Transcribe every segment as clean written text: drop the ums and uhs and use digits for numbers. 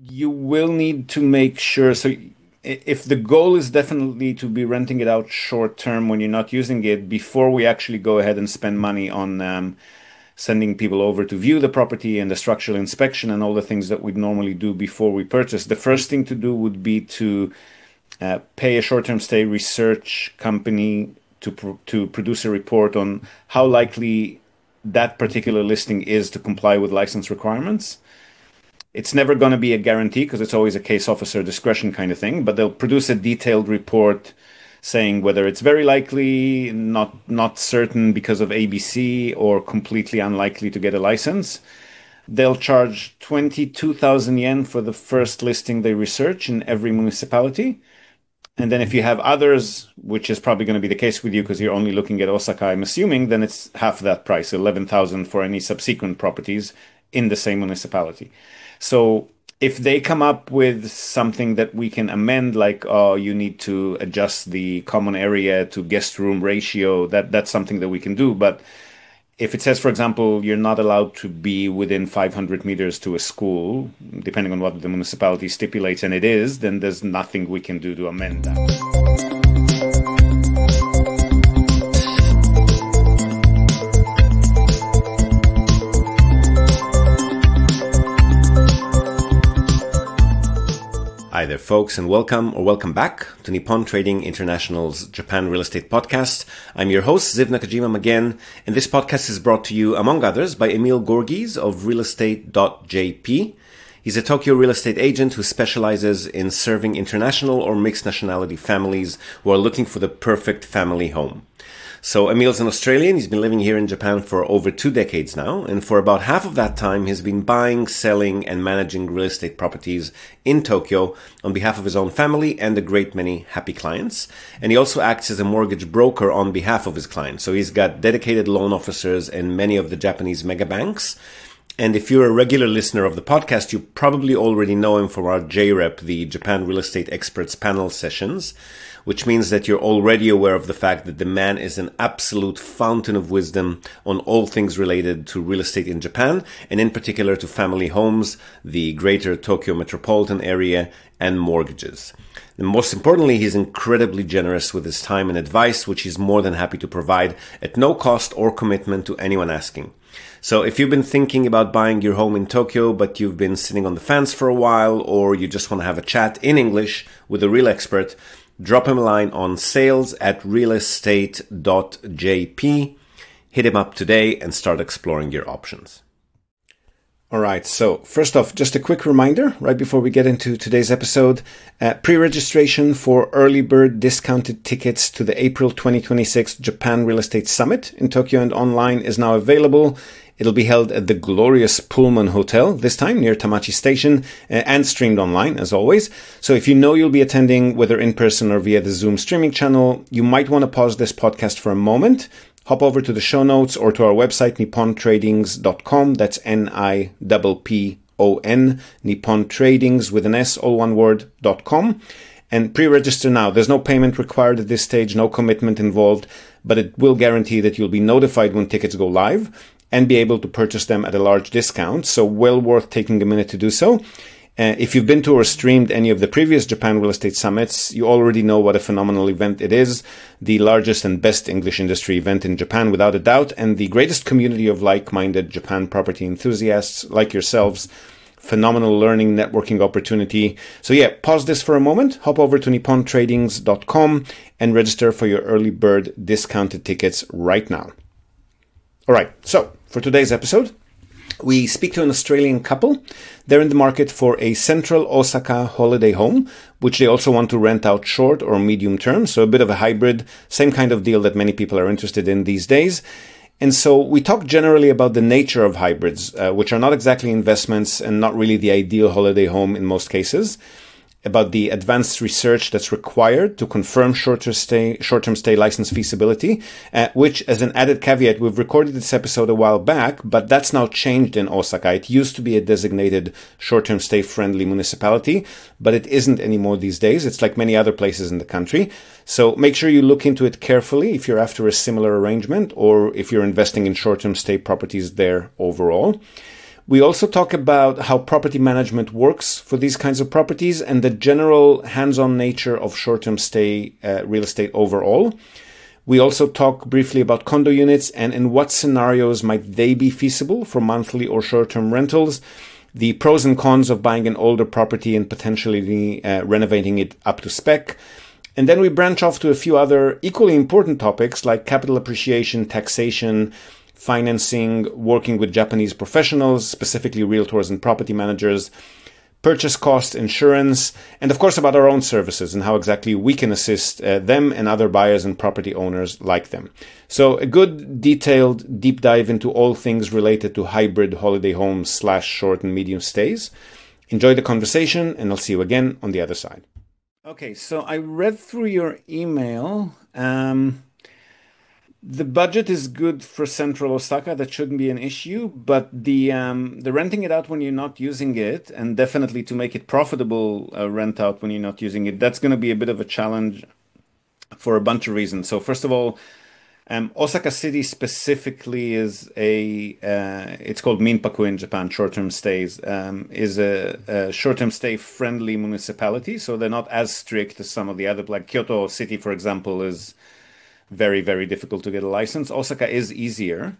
You will need to make sure. So, if the goal is definitely to be renting it out short term when you're not using it, before we actually go ahead and spend money on sending people over to view the property and the structural inspection and all the things that we'd normally do before we purchase, the first thing to do would be to pay a short term stay research company to produce a report on how likely that particular listing is to comply with license requirements. It's never going to be a guarantee because it's always a case officer discretion kind of thing, but they'll produce a detailed report saying whether it's very likely, not certain because of ABC, or completely unlikely to get a license. They'll charge 22,000 yen for the first listing they research in every municipality. And then if you have others, which is probably going to be the case with you because you're only looking at Osaka, I'm assuming, then it's half that price, 11,000 for any subsequent properties in the same municipality. So if they come up with something that we can amend, like, oh, you need to adjust the common area to guest room ratio, that's something that we can do. But if it says, for example, you're not allowed to be within 500 meters to a school, depending on what the municipality stipulates, and it is, then there's nothing we can do to amend that. Hi there, folks, and welcome back to Nippon Trading International's Japan Real Estate Podcast. I'm your host, Ziv Nakajima again, and this podcast is brought to you, among others, by Emil Gorgies of realestate.jp. He's a Tokyo real estate agent who specializes in serving international or mixed nationality families who are looking for the perfect family home. So Emil's an Australian. He's been living here in Japan for over 2 decades now. And for about half of that time, he's been buying, selling, and managing real estate properties in Tokyo on behalf of his own family and a great many happy clients. And he also acts as a mortgage broker on behalf of his clients. So he's got dedicated loan officers in many of the Japanese mega banks. And if you're a regular listener of the podcast, you probably already know him from our JREP, the Japan Real Estate Experts Panel sessions, which means that you're already aware of the fact that the man is an absolute fountain of wisdom on all things related to real estate in Japan, and in particular to family homes, the greater Tokyo metropolitan area, and mortgages. And most importantly, he's incredibly generous with his time and advice, which he's more than happy to provide at no cost or commitment to anyone asking. So if you've been thinking about buying your home in Tokyo, but you've been sitting on the fence for a while, or you just want to have a chat in English with a real expert, drop him a line on sales@realestate.jp. Hit him up today and start exploring your options. All right, so first off, just a quick reminder right before we get into today's episode. Pre-registration for early bird discounted tickets to the April 2026 Japan Real Estate Summit in Tokyo and online is now available. It'll be held at the glorious Pullman Hotel, this time near Tamachi Station, and streamed online, as always. So if you know you'll be attending, whether in person or via the Zoom streaming channel, you might want to pause this podcast for a moment, hop over to the show notes or to our website, nippontradings.com. That's NIPPON, Nippon Tradings with an S, all one word, .com. And pre-register now. There's no payment required at this stage, no commitment involved, but it will guarantee that you'll be notified when tickets go live and be able to purchase them at a large discount. So well worth taking a minute to do so. If you've been to or streamed any of the previous Japan Real Estate Summits, you already know what a phenomenal event it is. The largest and best English industry event in Japan, without a doubt, and the greatest community of like-minded Japan property enthusiasts like yourselves. Phenomenal learning, networking opportunity. So yeah, pause this for a moment, hop over to nippontradings.com and register for your early bird discounted tickets right now. All right, so for today's episode, we speak to an Australian couple. They're in the market for a central Osaka holiday home, which they also want to rent out short or medium term, so a bit of a hybrid, same kind of deal that many people are interested in these days. And so we talk generally about the nature of hybrids, which are not exactly investments and not really the ideal holiday home in most cases, about the advanced research that's required to confirm short-term stay license feasibility, which, as an added caveat, we've recorded this episode a while back, but that's now changed in Osaka. It used to be a designated short-term stay friendly municipality, but it isn't anymore these days. It's like many other places in the country. So make sure you look into it carefully if you're after a similar arrangement or if you're investing in short-term stay properties there overall. We also talk about how property management works for these kinds of properties and the general hands-on nature of short-term stay real estate overall. We also talk briefly about condo units and in what scenarios might they be feasible for monthly or short-term rentals, the pros and cons of buying an older property and potentially renovating it up to spec. And then we branch off to a few other equally important topics like capital appreciation, taxation, financing, working with Japanese professionals, specifically realtors and property managers, purchase cost, insurance, and of course about our own services and how exactly we can assist them and other buyers and property owners like them. So a good detailed deep dive into all things related to hybrid holiday homes / short and medium stays. Enjoy the conversation and I'll see you again on the other side. Okay, so I read through your email. The budget is good for Central Osaka. That shouldn't be an issue. But the renting it out when you're not using it, and definitely to make it profitable, rent out when you're not using it, that's going to be a bit of a challenge for a bunch of reasons. So first of all, Osaka City specifically is it's called Minpaku in Japan, short-term stays, is a short-term stay friendly municipality. So they're not as strict as some of the other, like Kyoto City, for example, is very, very difficult to get a license. Osaka is easier,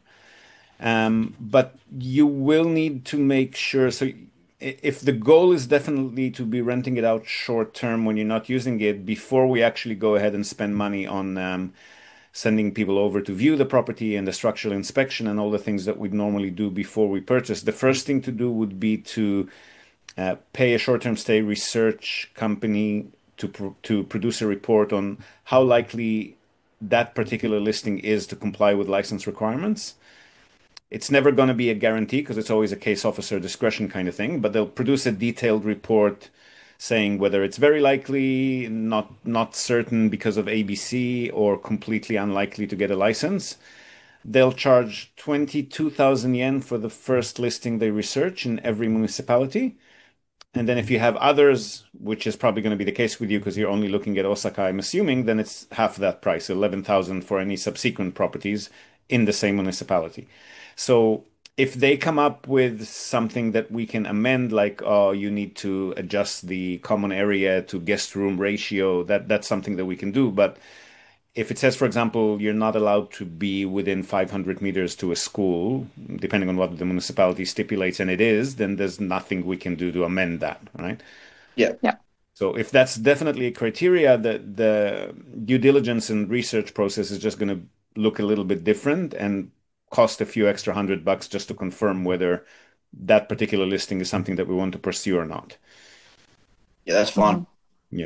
but you will need to make sure. So, if the goal is definitely to be renting it out short term when you're not using it, before we actually go ahead and spend money on sending people over to view the property and the structural inspection and all the things that we'd normally do before we purchase, the first thing to do would be to pay a short-term stay research company to produce a report on how likely that particular listing is to comply with license requirements. It's never going to be a guarantee because it's always a case officer discretion kind of thing, but they'll produce a detailed report saying whether it's very likely, not certain because of ABC, or completely unlikely to get a license. They'll charge 22,000 yen for the first listing they research in every municipality. And then if you have others, which is probably going to be the case with you because you're only looking at Osaka, I'm assuming, then it's half that price, 11,000 for any subsequent properties in the same municipality. So if they come up with something that we can amend, like, oh, you need to adjust the common area to guest room ratio, that's something that we can do. But if it says, for example, you're not allowed to be within 500 meters to a school, depending on what the municipality stipulates, and it is, then there's nothing we can do to amend that, right? Yeah. Yeah. So if that's definitely a criteria, the due diligence and research process is just going to look a little bit different and cost a few extra $100 just to confirm whether that particular listing is something that we want to pursue or not. Yeah, that's fine. Yeah.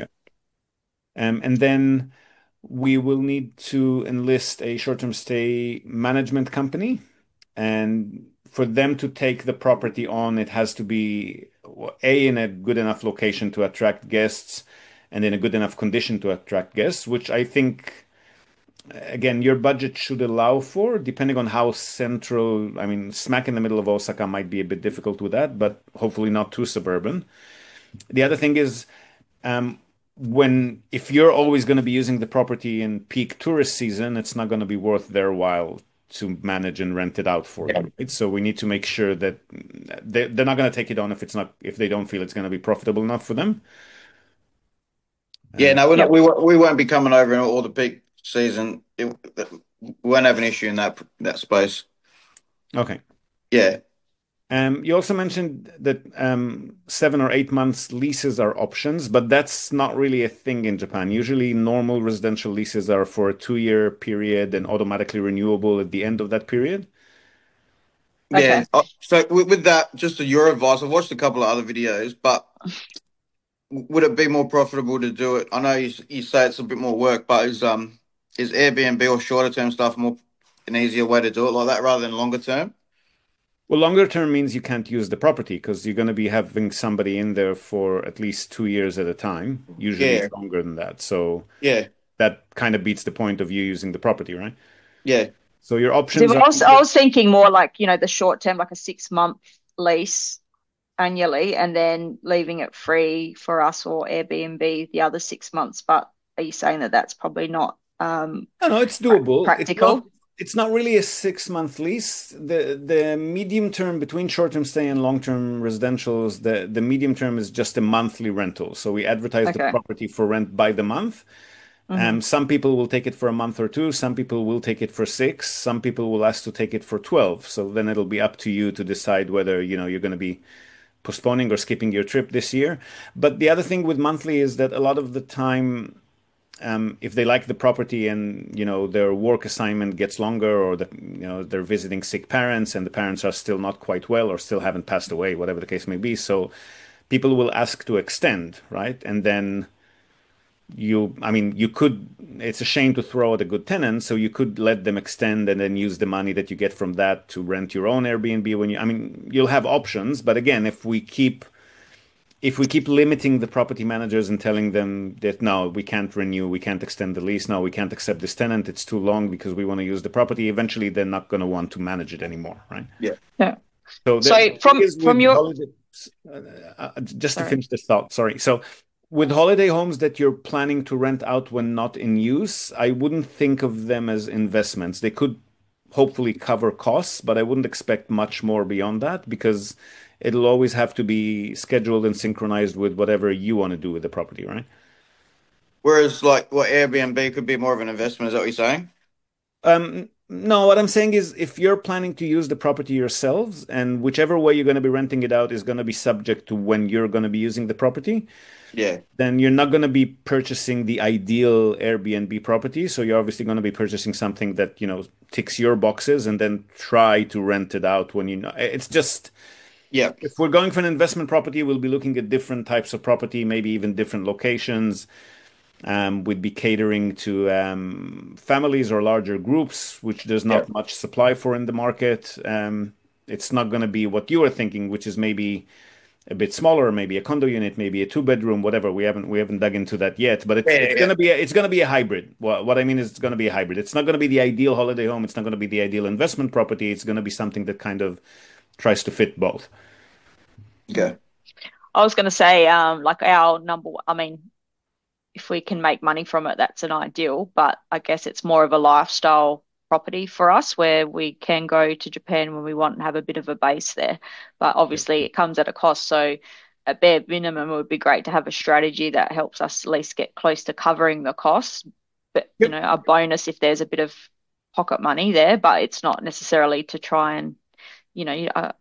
And then we will need to enlist a short-term stay management company. And for them to take the property on, it has to be in a good enough location to attract guests and in a good enough condition to attract guests, which I think, again, your budget should allow for, depending on how central. I mean, smack in the middle of Osaka might be a bit difficult with that, but hopefully not too suburban. The other thing is, um, if you're always going to be using the property in peak tourist season, it's not going to be worth their while to manage and rent it out for you. Right? So we need to make sure that they're not going to take it on if they don't feel it's going to be profitable enough for them. Yeah, no, Yep. we won't be coming over in all the peak season. We won't have an issue in that space. Okay. Yeah. You also mentioned that 7 or 8 months leases are options, but that's not really a thing in Japan. Usually, normal residential leases are for a 2-year period and automatically renewable at the end of that period. Yeah. Okay. So with that, just your advice, I've watched a couple of other videos, but would it be more profitable to do it? I know you say it's a bit more work, but is Airbnb or shorter term stuff more an easier way to do it like that rather than longer term? Well, longer term means you can't use the property because you're going to be having somebody in there for at least 2 years at a time. Usually, Yeah. it's longer than that. So Yeah. that kind of beats the point of you using the property, right? Yeah. So your So options are I was thinking more like, the short term, like a 6-month lease annually, and then leaving it free for us or Airbnb the other 6 months. But are you saying that that's probably not no, it's doable. It's not practical? It's not really a 6 month lease. The medium term between short-term stay and long-term residentials, the medium term is just a monthly rental. So we advertise the Okay. property for rent by the month. Hmm. Some people will take it for a month or two. Some people will take it for six. Some people will ask to take it for 12. So then it'll be up to you to decide whether, you're going to be postponing or skipping your trip this year. But the other thing with monthly is that a lot of the time, if they like the property and their work assignment gets longer, or they're visiting sick parents and the parents are still not quite well or still haven't passed away, whatever the case may be, so people will ask to extend, right? And then you could, it's a shame to throw out a good tenant, so you could let them extend and then use the money that you get from that to rent your own Airbnb. You'll have options, but again, if we keep limiting the property managers and telling them that no, we can't renew, we can't extend the lease, no, we can't accept this tenant, it's too long because we want to use the property, eventually they're not going to want to manage it anymore, right? Yeah. Yeah. So the So thing is from with your holiday, just to sorry. finish this thought, sorry. So with holiday homes that you're planning to rent out when not in use, I wouldn't think of them as investments. They could hopefully cover costs, but I wouldn't expect much more beyond that because it'll always have to be scheduled and synchronized with whatever you want to do with the property, right? Whereas, like, what Airbnb could be more of an investment, is that what you're saying? No, what I'm saying is if you're planning to use the property yourselves, and whichever way you're going to be renting it out is going to be subject to when you're going to be using the property, Yeah. then you're not going to be purchasing the ideal Airbnb property. So you're obviously going to be purchasing something that, ticks your boxes and then try to rent it out when it's just, Yeah. if we're going for an investment property, we'll be looking at different types of property, maybe even different locations. We'd be catering to families or larger groups, which there's Yeah. not much supply for in the market. It's not going to be what you were thinking, which is maybe a bit smaller, maybe a condo unit, maybe a two-bedroom, whatever. We haven't dug into that yet, but it's Yeah. it's Yeah. gonna be a hybrid. What I mean is it's gonna be a hybrid. It's not gonna be the ideal holiday home. It's not gonna be the ideal investment property. It's gonna be something that kind of tries to fit both. Okay. I was going to say, like our I mean, if we can make money from it, that's an ideal, but I guess it's more of a lifestyle property for us where we can go to Japan when we want and have a bit of a base there. But obviously it comes at a cost. So at bare minimum, it would be great to have a strategy that helps us at least get close to covering the costs. But, Yep. a bonus if there's a bit of pocket money there, but it's not necessarily to try and, you know,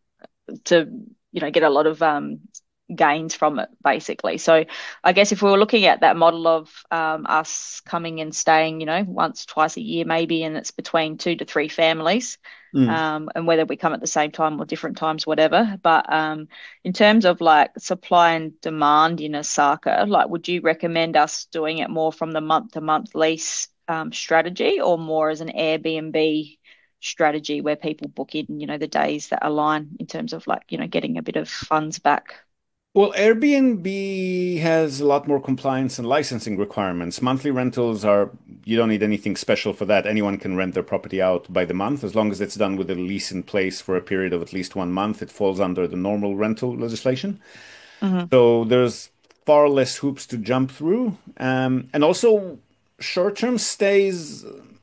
to get a lot of gains from it basically. So I guess if we were looking at that model of us coming and staying, once, twice a year maybe, and it's between 2 to 3 families, Mm. and whether we come at the same time or different times, whatever. But in terms of like supply and demand in Osaka, like would you recommend us doing it more from the month to month lease strategy or more as an Airbnb strategy where people book in, the days that align in terms of like, getting a bit of funds back? Well, Airbnb has a lot more compliance and licensing requirements. Monthly rentals you don't need anything special for that. Anyone can rent their property out by the month as long as it's done with a lease in place for a period of at least 1 month. It falls under the normal rental legislation. Hmm. So there's far less hoops to jump through. And also, short-term stays,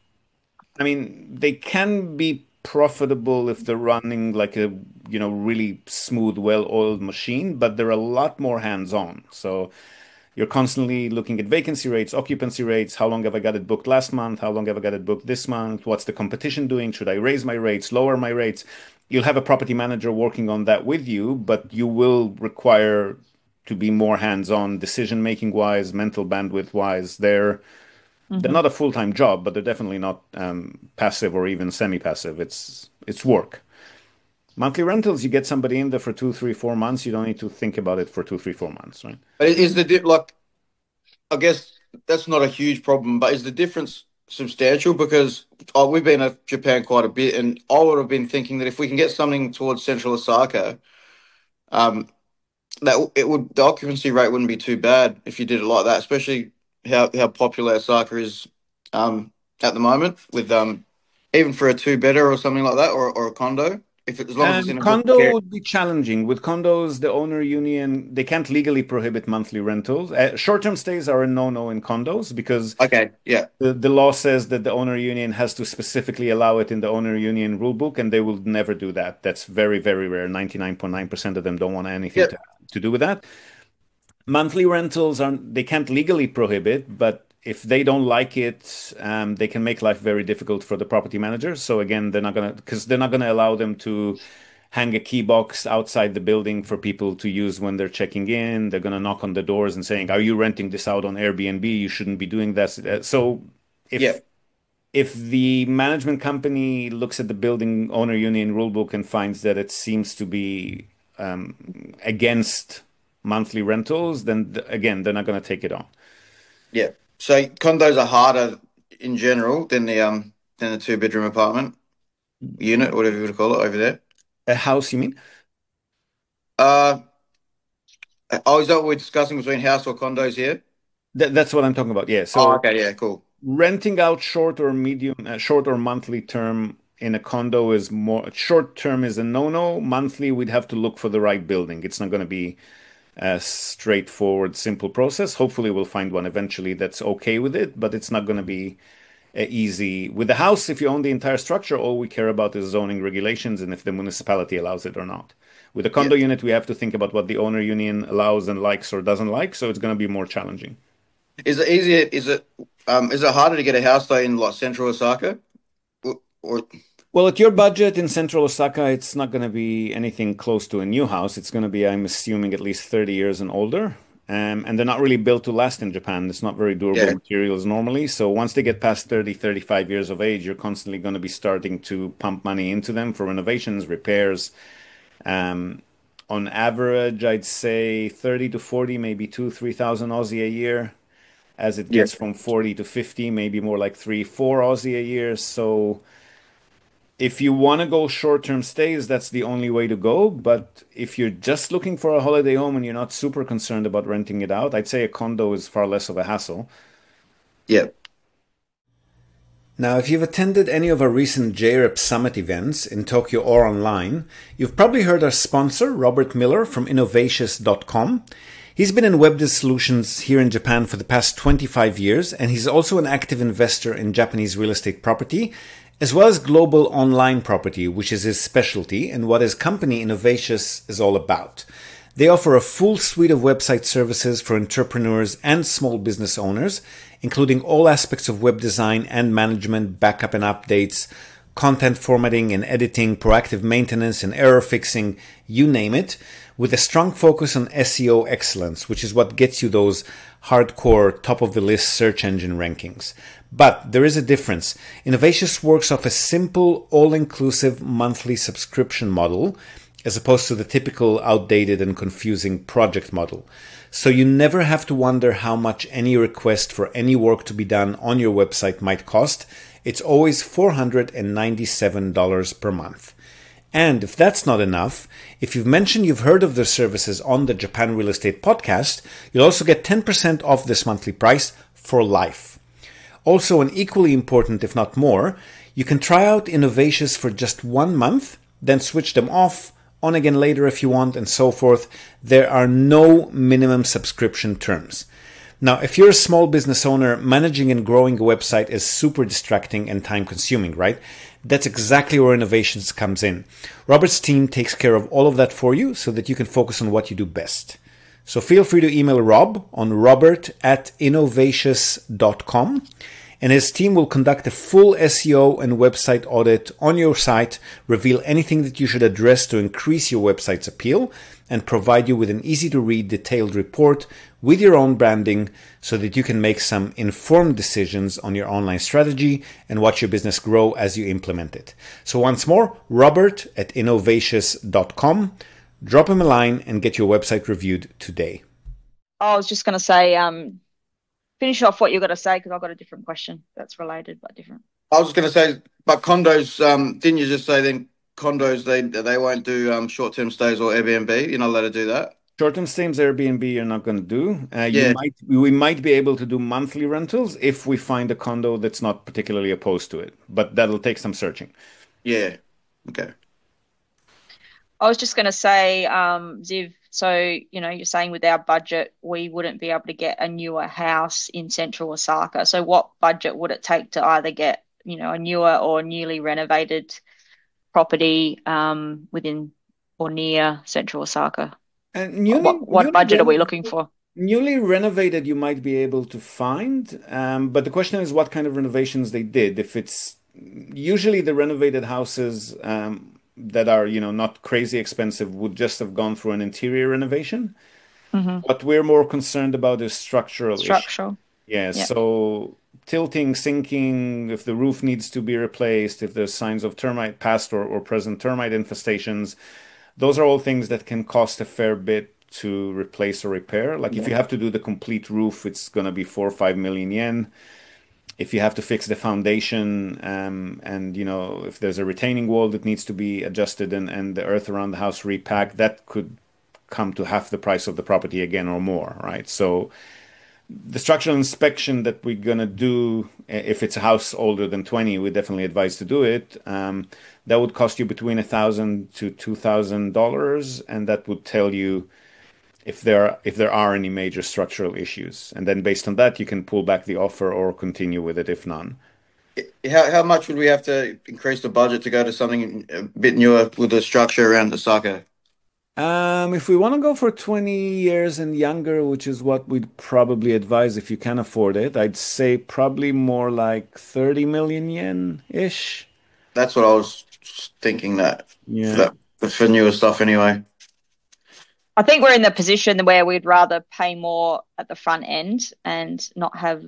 they can be profitable if they're running like a, really smooth, well-oiled machine, but they're a lot more hands-on. So you're constantly looking at vacancy rates, occupancy rates. How long have I got it booked last month? How long have I got it booked this month? What's the competition doing? Should I raise my rates, lower my rates? You'll have a property manager working on that with you, but you will require to be more hands-on, decision-making wise, mental bandwidth wise. They're Hmm. not a full-time job, but they're definitely not passive or even semi-passive. It's work. Monthly rentals, you get somebody in there for 2, 3, 4 months. You don't need to think about it for 2, 3, 4 months, right? But like, I guess that's not a huge problem, but is the difference substantial? Because we've been to Japan quite a bit, and I would have been thinking that if we can get something towards central Osaka, um, the occupancy rate wouldn't be too bad if you did it like that, especially how popular Osaka is at the moment with even for a two bedder or something like that, or a condo. if as long as it's in a good Condo care. would be challenging. With condos, the owner union, they can't legally prohibit monthly rentals. Short-term stays are a no-no in condos because Okay, yeah, the law says that the owner union has to specifically allow it in the owner union rule book, and they will never do that. That's very, very rare. 99.9% of them don't want anything yep, to do with that. Monthly rentals are they can't legally prohibit, but if they don't like it, they can make life very difficult for the property manager. So again, they're not gonna allow them to hang a key box outside the building for people to use when they're checking in. They're gonna knock on the doors and saying, "Are you renting this out on Airbnb? You shouldn't be doing that." So if yep, if the management company looks at the building owner union rulebook and finds that it seems to be against monthly rentals, then again, they're not going to take it on. yep. So condos are harder in general than the two-bedroom apartment unit, whatever you would call it over there. A house, you mean? Uh, oh, is that what we're discussing between house or condos here? That's what I'm talking about. Yeah. Oh, So okay, yeah, cool. renting out short or monthly term in a condo is more short term is a no-no. Monthly, we'd have to look for the right building. It's not going to be a straightforward, simple process. Hopefully, we'll find one eventually that's okay with it, but it's not going to be easy. With the house, if you own the entire structure, all we care about is zoning regulations and if the municipality allows it or not. With a Yeah. condo unit, we have to think about what the owner union allows and likes or doesn't like, so it's going to be more challenging. Is it easier? Is it harder to get a house though in like central Osaka? Or Well, at your budget in central Osaka, it's not going to be anything close to a new house. It's going to be, I'm assuming, at least 30 years and older. And they're not really built to last in Japan. It's not very durable yeah, materials normally. So once they get past 30, 35 years of age, you're constantly going to be starting to pump money into them for renovations, repairs. Um, on average, I'd say 30 to 40, maybe 3,000 Aussie a year. As it yeah. gets from 40 to 50, maybe more like 4 Aussie a year. So if you want to go short-term stays, that's the only way to go. But if you're just looking for a holiday home and you're not super concerned about renting it out, I'd say a condo is far less of a hassle. Yeah. Now, if you've attended any of our recent JREP Summit events in Tokyo or online, you've probably heard our sponsor, Robert Miller from Innovatious.com. He's been in web solutions here in Japan for the past 25 years, and he's also an active investor in Japanese real estate property, as well as global online property, which is his specialty and what his company Innovatious is all about. They offer a full suite of website services for entrepreneurs and small business owners, including all aspects of web design and management, backup and updates, content formatting and editing, proactive maintenance and error fixing, you name it, with a strong focus on SEO excellence, which is what gets you those hardcore top of the list search engine rankings. But there is a difference. Innovatious works off a simple, all-inclusive monthly subscription model, as opposed to the typical outdated and confusing project model. So you never have to wonder how much any request for any work to be done on your website might cost. It's always $497 per month. And if that's not enough, if you've mentioned you've heard of their services on the Japan Real Estate Podcast, you'll also get 10% off this monthly price for life. Also, and equally important, if not more, you can try out Innovatious for just 1 month, then switch them off, on again later if you want, and so forth. There are no minimum subscription terms. Now, if you're a small business owner, managing and growing a website is super distracting and time consuming, right? That's exactly where Innovations comes in. Robert's team takes care of all of that for you so that you can focus on what you do best. So feel free to email Rob on robert@innovatious.com, and his team will conduct a full SEO and website audit on your site, reveal anything that you should address to increase your website's appeal, and provide you with an easy-to-read detailed report with your own branding so that you can make some informed decisions on your online strategy and watch your business grow as you implement it. So once more, robert@innovatious.com. Drop him a line and get your website reviewed today. I was just going to say, finish off what you're going to say because I've got a different question that's related but different. I was just going to say, but condos, didn't you just say then condos they won't do short-term stays or Airbnb? You're not allowed to do that. Short-term stays Airbnb you're not going to do. Yeah, We might be able to do monthly rentals if we find a condo that's not particularly opposed to it, but that'll take some searching. yeah. Okay. I was just going to say, Ziv, so, you're saying with our budget, we wouldn't be able to get a newer house in central Osaka. So what budget would it take to either get, a newer or newly renovated property within or near central Osaka? And What budget are we looking for? newly renovated, you might be able to find, but the question is what kind of renovations they did. If it's usually the renovated houses that are, not crazy expensive would just have gone through an interior renovation. Hmm. What we're more concerned about is structural issues. Structural. Yeah, Yeah. so tilting, sinking, if the roof needs to be replaced, if there's signs of termite, past or present termite infestations, those are all things that can cost a fair bit to replace or repair. Like if you have to do the complete roof, it's going to be 4 or 5 million yen. If you have to fix the foundation, and if there's a retaining wall that needs to be adjusted and the earth around the house repacked, that could come to half the price of the property again or more, right? So the structural inspection that we're gonna do, if it's a house older than 20, we definitely advise to do it. That would cost you between $1,000 to $2,000, and that would tell you if there are any major structural issues. And then based on that, you can pull back the offer or continue with it if none. How much would we have to increase the budget to go to something a bit newer with the structure around Osaka? If we want to go for 20 years and younger, which is what we'd probably advise if you can afford it, I'd say probably more like 30 million yen-ish. That's what I was thinking that for Yeah. that for newer stuff anyway. I think we're in the position where we'd rather pay more at the front end and not have,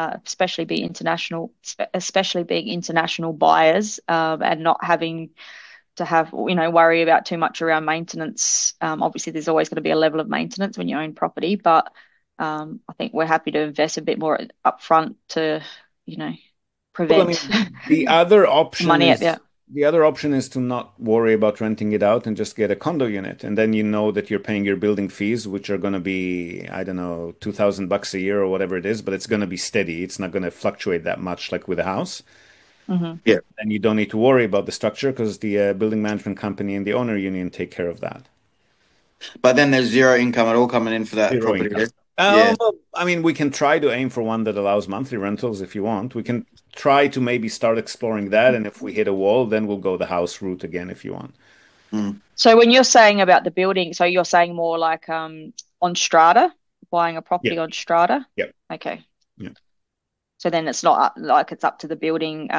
especially being international buyers, and not having to have, worry about too much around maintenance. Obviously, there's always going to be a level of maintenance when you own property, but I think we're happy to invest a bit more upfront to, you know, Well, I prevent mean, the other option money at is the. the other option is to not worry about renting it out and just get a condo unit. And then you know that you're paying your building fees, which are going to be, I don't know, 2,000 bucks a year or whatever it is, but it's going to be steady. It's not going to fluctuate that much like with a house. Mhm. Yeah, And you don't need to worry about the structure because the building management company and the owner union take care of that. but then there's zero income at all coming in for that Zero property. income. Yeah. Well, I mean, we can try to aim for one that allows monthly rentals if you want. We can try to maybe start exploring that, and if we hit a wall, then we'll go the house route again if you want. Mm. So when you're saying about the building, so you're saying more like on strata, buying a Yeah, property on strata? yeah, Okay. yeah. So then it's not like it's up to the building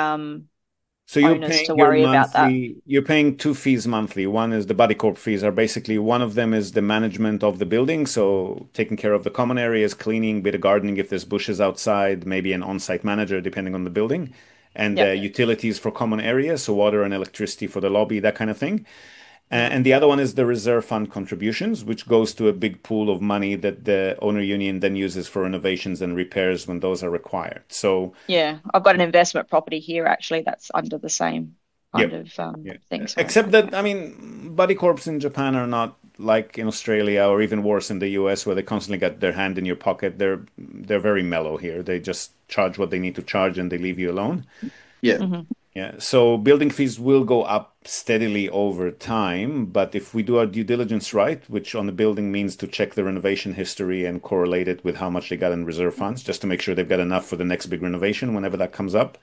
So owners to worry about that. you're paying two fees monthly. One is the body corp fees are basically one of them is the management of the building, so taking care of the common areas, cleaning, bit of gardening if there's bushes outside, maybe an on-site manager depending on the building, and Yep. utilities for common areas, so water and electricity for the lobby, that kind of thing. And the other one is the reserve fund contributions, which goes to a big pool of money that the owner union then uses for renovations and repairs when those are required. So, Yeah, I've got an investment property here actually that's under the same kind yep. of Yeah. thing. So Except that, okay. I mean, buddy corps in Japan are not like in Australia or even worse in the US where they constantly got their hand in your pocket. They're very mellow here. They just charge what they need to charge and they leave you alone. Yeah. Hmm. Yeah, so building fees will go up steadily over time, but if we do our due diligence right, which on the building means to check the renovation history and correlate it with how much they got in reserve funds, just to make sure they've got enough for the next big renovation whenever that comes up.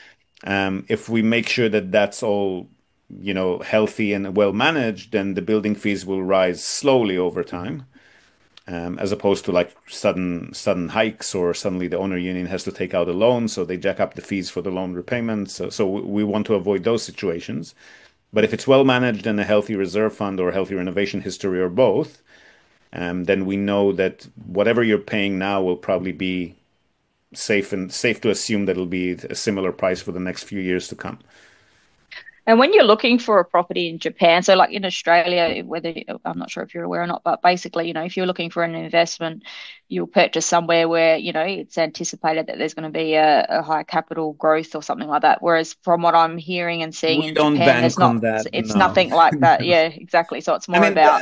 If we make sure that that's all, healthy and well managed, then the building fees will rise slowly over time, as opposed to like sudden hikes or suddenly the owner union has to take out a loan, so they jack up the fees for the loan repayments. So we want to avoid those situations. But if it's well managed and a healthy reserve fund or a healthy renovation history or both, then we know that whatever you're paying now will probably be safe to assume that it'll be a similar price for the next few years to come. And when you're looking for a property in Japan, so like in Australia, whether I'm not sure if you're aware or not, but basically, if you're looking for an investment, you'll purchase somewhere where, it's anticipated that there's going to be a high capital growth or something like that. Whereas from what I'm hearing and seeing We in don't Japan, there's bank on not, that, it's no. nothing like that. Yeah, exactly. So it's I more mean, about,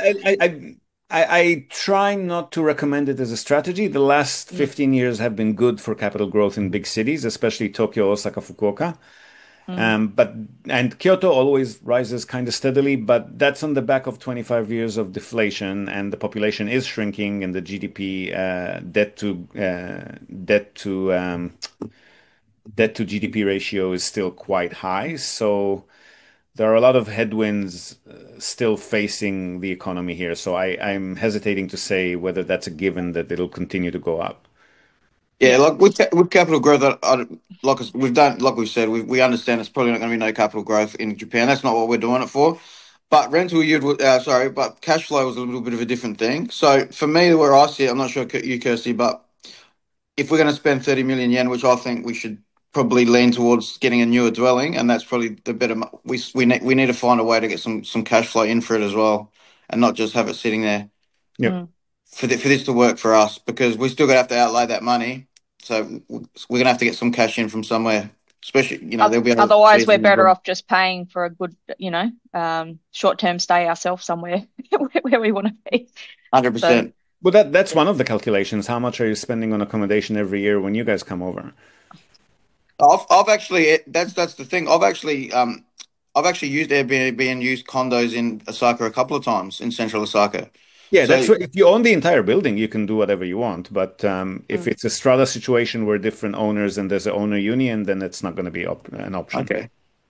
I try not to recommend it as a strategy. The last mm, 15 years have been good for capital growth in big cities, especially Tokyo, Osaka, Fukuoka. And Kyoto always rises kind of steadily, but that's on the back of 25 years of deflation, and the population is shrinking, and the GDP debt to GDP ratio is still quite high. So there are a lot of headwinds still facing the economy here. So I'm hesitating to say whether that's a given that it'll continue to go up. Yeah, like with capital growth, like we've done, like we said, we understand it's probably not going to be no capital growth in Japan. That's not what we're doing it for. But rental yield, but cash flow was a little bit of a different thing. So for me, where I see it, I'm not sure you, Kirsty, but if we're going to spend 30 million yen, which I think we should probably lean towards getting a newer dwelling, and that's probably the better. We need to find a way to get some cash flow in for it as well, and not just have it sitting there Yep. for this to work for us, because we still gonna have to outlay that money. So we're gonna have to get some cash in from somewhere, especially there'll be other Otherwise, we're seasons. better off just paying for a good, short-term stay ourselves somewhere where we want to be. So, 100%. Well, that's one of the calculations. How much are you spending on accommodation every year when you guys come over? I've actually that's the thing. I've actually used Airbnb and used condos in Osaka a couple of times in central Osaka. Yeah, So that's what, if you own the entire building, you can do whatever you want. But if mm, it's a strata situation where different owners and there's an owner union, then it's not going to be an option. okay,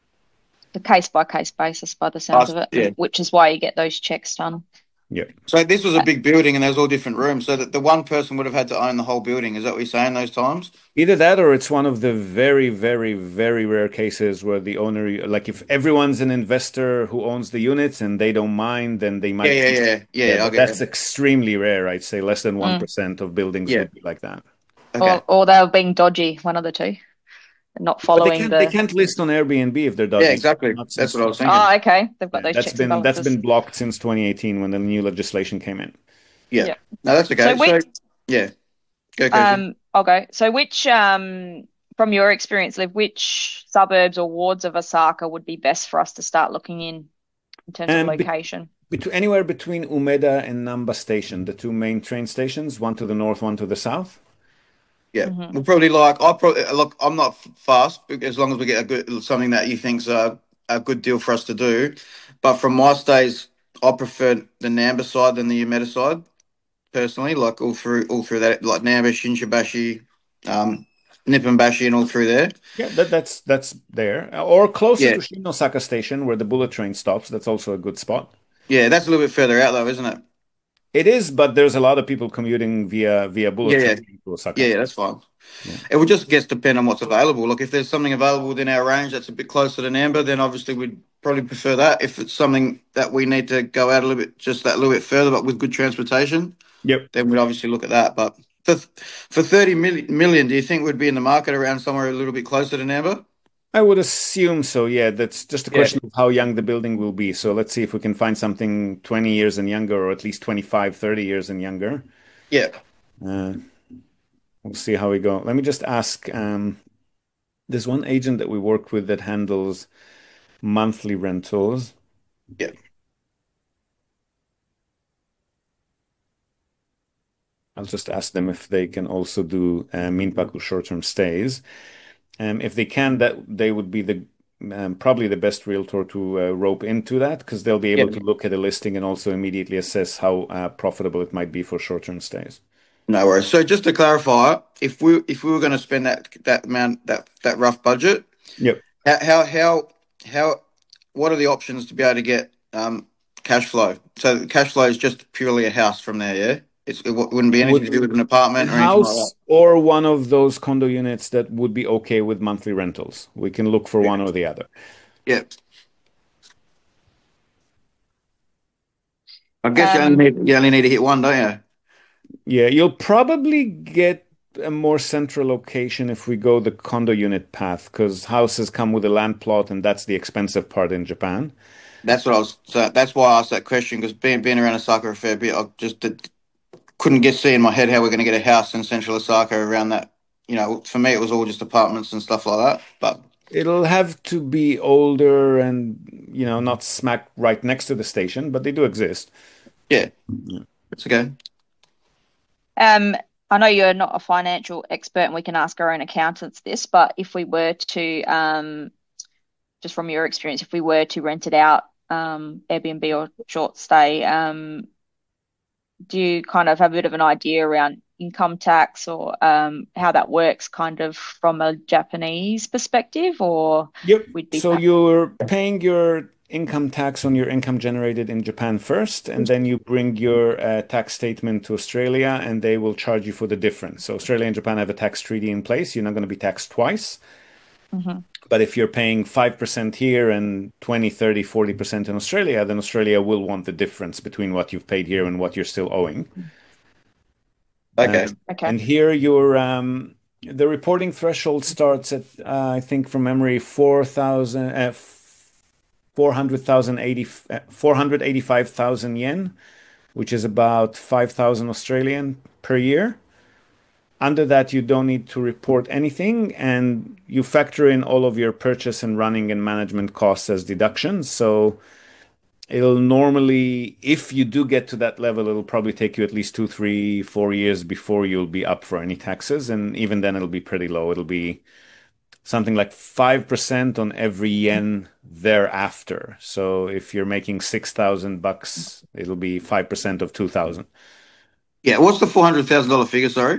a case-by-case basis by the sounds of it, yeah. which is why you get those checks done. Yeah. So this was a Uh, big building and there was all different rooms. So that the one person would have had to own the whole building. Is that what you're saying those times? Either that or it's one of the very, very, very rare cases where the owner, like if everyone's an investor who owns the units and they don't mind, then they Yeah, might. yeah, yeah, Yeah, yeah. I but get that's you. extremely rare. I'd say less than mm. 1% of buildings Yeah. would be like that. Okay. Or they're being dodgy, one of the two, not But they following can't they the. can't list on Airbnb if they're Yeah, dodgy. exactly. Not That's since what I was thinking. Oh, okay. They've got yeah, those that's checks and been balances. blocked since 2018 when the new legislation came in. Yeah. Yeah. No, that's So okay. So which yeah, go Kirsty. I'll go. So which from your experience, Liv, which suburbs or wards of Osaka would be best for us to start looking in terms of And location? anywhere between Umeda and Namba Station, the two main train stations, one to the north, one to the south. Yeah, Hmm. we'll probably like. I probably look. I'm not fast as long as we get a good something that you think's a good deal for us to do. But from my stays, I prefer the Namba side than the Umeda side personally. Like all through that, like Namba, Shinshibashi, um, Nipponbashi, and all through there. Yeah, that's there. Or closer Yeah, to Shinosaka Station where the bullet train stops. That's also a good spot. yeah, that's a little bit further out though, isn't it? It is, but there's a lot of people commuting via bullet Yeah, yeah, train to Osaka. yeah. That's fine. Yeah. It would just guess depend on what's available. Like if there's something available within our range that's a bit closer to Amber, then obviously we'd probably prefer that. If it's something that we need to go out a little bit, just that little bit further, but with good transportation, Yep. then we'd obviously look at that. But for 30 million, do you think we'd be in the market around somewhere a little bit closer to Amber? I would assume so. Yeah, that's just a Yeah, question of how young the building will be. So let's see if we can find something 20 years and younger, or at least 25, 30 years and younger. yeah, Uh, we'll see how we go. Let me just ask. There's one agent that we work with that handles monthly rentals. yeah. I'll just ask them if they can also do Minpaku short-term stays. If they can, that they would be the probably the best realtor to rope into that because they'll be Yeah. able to look at a listing and also immediately assess how profitable it might be for short-term stays. No worries. So just to clarify, if we were going to spend that amount that rough budget, Yep. how what are the options to be able to get cash flow? So cash flow is just purely a house from there, yeah? Wouldn't be anything Would to do with an a apartment or anything like that. house or one of those condo units that would be okay with monthly rentals? We can look for one or the other. Yeah. I guess Um, you only need to hit one, don't you? Yeah, you'll probably get a more central location if we go the condo unit path, because houses come with a land plot, and that's the expensive part in Japan. That's what I was. So that's why I asked that question because being around Osaka a fair bit, I just couldn't see in my head how we're going to get a house in central Osaka around that. For me, it was all just apartments and stuff like that. But It'll have to be older and, not smack right next to the station, but they do exist. yeah, Yeah. it's okay. um, I know you're not a financial expert and we can ask our own accountants this, but if we were to just from your experience, if we were to rent it out, Airbnb or short stay, do you kind of have a bit of an idea around income tax or how that works kind of from a Japanese perspective, or Yep. we'd be So you're paying your income tax on your income generated in Japan first, and then you bring your tax statement to Australia, and they will charge you for the difference. So Australia and Japan have a tax treaty in place. You're not going to be taxed twice. Mhm. But if you're paying 5% here and 20, 30, 40% in Australia, then Australia will want the difference between what you've paid here and what you're still owing. Okay. Okay. And here your the reporting threshold starts at I think from memory 485,000 yen, which is about 5,000 Australian per year. Under that, you don't need to report anything, and you factor in all of your purchase and running and management costs as deductions. So it'll normally, if you do get to that level, it'll probably take you at least 2, 3, 4 years before you'll be up for any taxes. And even then, it'll be pretty low. It'll be something like 5% on every yen thereafter. So if you're making $6,000, it'll be 5% of 2,000. Yeah. What's the $400,000 figure? Sorry.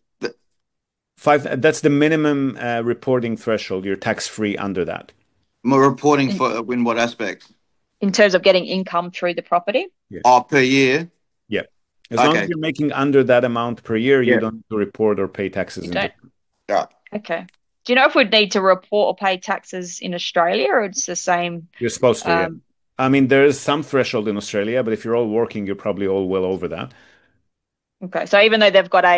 That's the minimum reporting threshold. You're tax free under that. More reporting for in what aspect? In terms of getting income through the property? Yeah. Oh, per year. Yeah. As long as Okay. you're making under that amount per year, you Yeah. don't need to report or pay taxes You in don't? Japan. Yeah. Okay. Do you know if we'd need to report or pay taxes in Australia, or it's the same? You're supposed to, yeah. I mean, there is some threshold in Australia, but if you're all working, you're probably all well over that. Okay. So even though they've got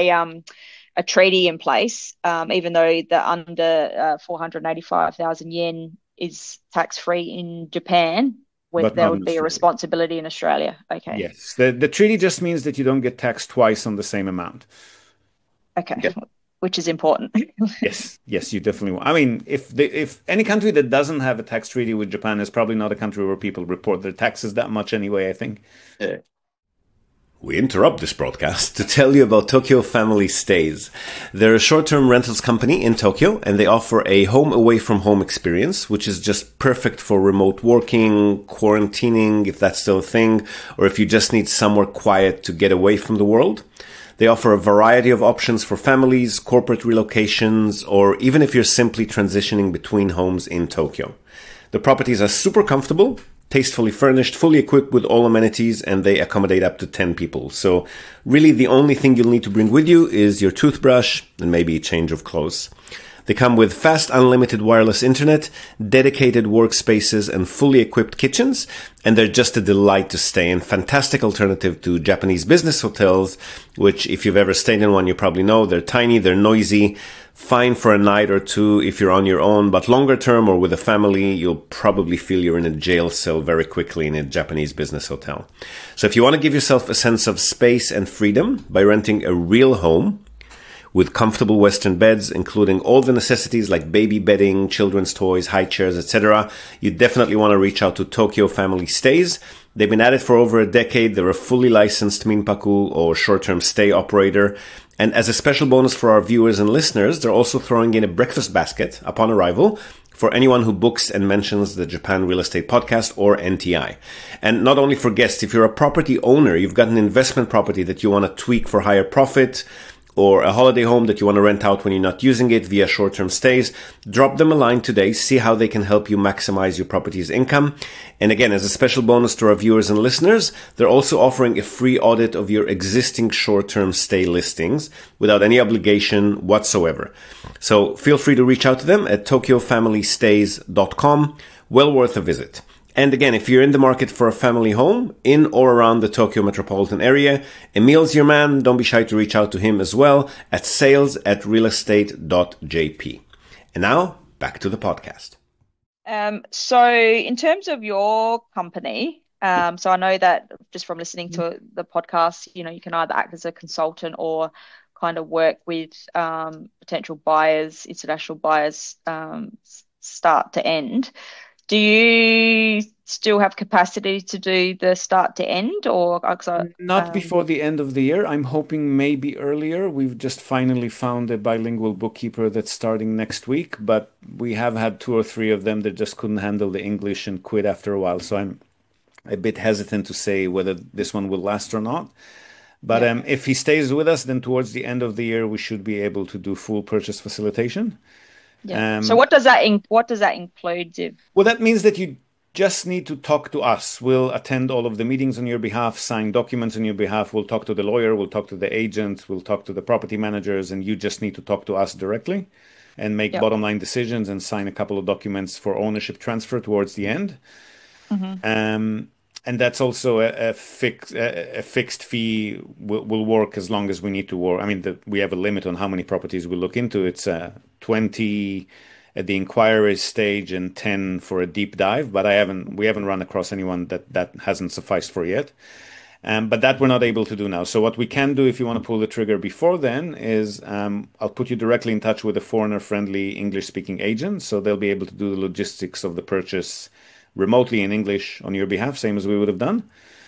a treaty in place, even though the under 485,000 yen is tax free in Japan, But there not in would be a Australia. responsibility in Australia. Okay. Yes. The treaty just means that you don't get taxed twice on the same amount. Okay. Yeah. Which is important. Yes. Yes, you definitely want. I mean, if any country that doesn't have a tax treaty with Japan is probably not a country where people report their taxes that much anyway, I think. Yeah. We interrupt this broadcast to tell you about Tokyo Family Stays. They're a short-term rentals company in Tokyo, and they offer a home away from home experience, which is just perfect for remote working, quarantining, if that's still a thing, or if you just need somewhere quiet to get away from the world. They offer a variety of options for families, corporate relocations, or even if you're simply transitioning between homes in Tokyo. The properties are super comfortable, tastefully furnished, fully equipped with all amenities, and they accommodate up to 10 people. So really the only thing you'll need to bring with you is your toothbrush and maybe a change of clothes. They come with fast unlimited wireless internet, dedicated workspaces, and fully equipped kitchens, and they're just a delight to stay in. Fantastic alternative to Japanese business hotels, which if you've ever stayed in one, you probably know they're tiny, they're noisy, fine for a night or two if you're on your own, but longer term or with a family, you'll probably feel you're in a jail cell very quickly in a Japanese business hotel. So if you want to give yourself a sense of space and freedom by renting a real home with comfortable Western beds, including all the necessities like baby bedding, children's toys, high chairs, etc., you definitely want to reach out to Tokyo Family Stays. They've been at it for over a decade. They're a fully licensed minpaku or short-term stay operator. And as a special bonus for our viewers and listeners, they're also throwing in a breakfast basket upon arrival for anyone who books and mentions the Japan Real Estate Podcast or NTI. And not only for guests, if you're a property owner, you've got an investment property that you want to tweak for higher profit, or a holiday home that you want to rent out when you're not using it via short-term stays, drop them a line today, see how they can help you maximize your property's income. And again, as a special bonus to our viewers and listeners, they're also offering a free audit of your existing short-term stay listings without any obligation whatsoever. So feel free to reach out to them at tokyofamilystays.com. Well worth a visit. And again, if you're in the market for a family home in or around the Tokyo metropolitan area, Emil's your man. Don't be shy to reach out to him as well at sales@realestate.jp. And now, back to the podcast. So in terms of your company, so I know that just from listening to the podcast, you can either act as a consultant or kind of work with potential buyers, international buyers, start to end. Do you still have capacity to do the start to end, or Not before the end of the year. I'm hoping maybe earlier. We've just finally found a bilingual bookkeeper that's starting next week, but we have had two or three of them that just couldn't handle the English and quit after a while. So I'm a bit hesitant to say whether this one will last or not. But yeah, if he stays with us, then towards the end of the year, we should be able to do full purchase facilitation. yeah. So Um, what does that include, Ziv? well, that means that you just need to talk to us. We'll attend all of the meetings on your behalf, sign documents on your behalf. We'll talk to the lawyer, we'll talk to the agent, we'll talk to the property managers, and you just need to talk to us directly and make Yep. bottom line decisions and sign a couple of documents for ownership transfer towards the end. Hmm. Um, and that's also a fixed fee will work as long as we need to work. I mean, we have a limit on how many properties we look into. It's 20 at the inquiry stage and 10 for a deep dive, but we haven't run across anyone that hasn't sufficed for yet. But that we're not able to do now. So what we can do if you want to pull the trigger before then is I'll put you directly in touch with a foreigner-friendly English-speaking agent, so they'll be able to do the logistics of the purchase remotely in English on your behalf, same as we would have done.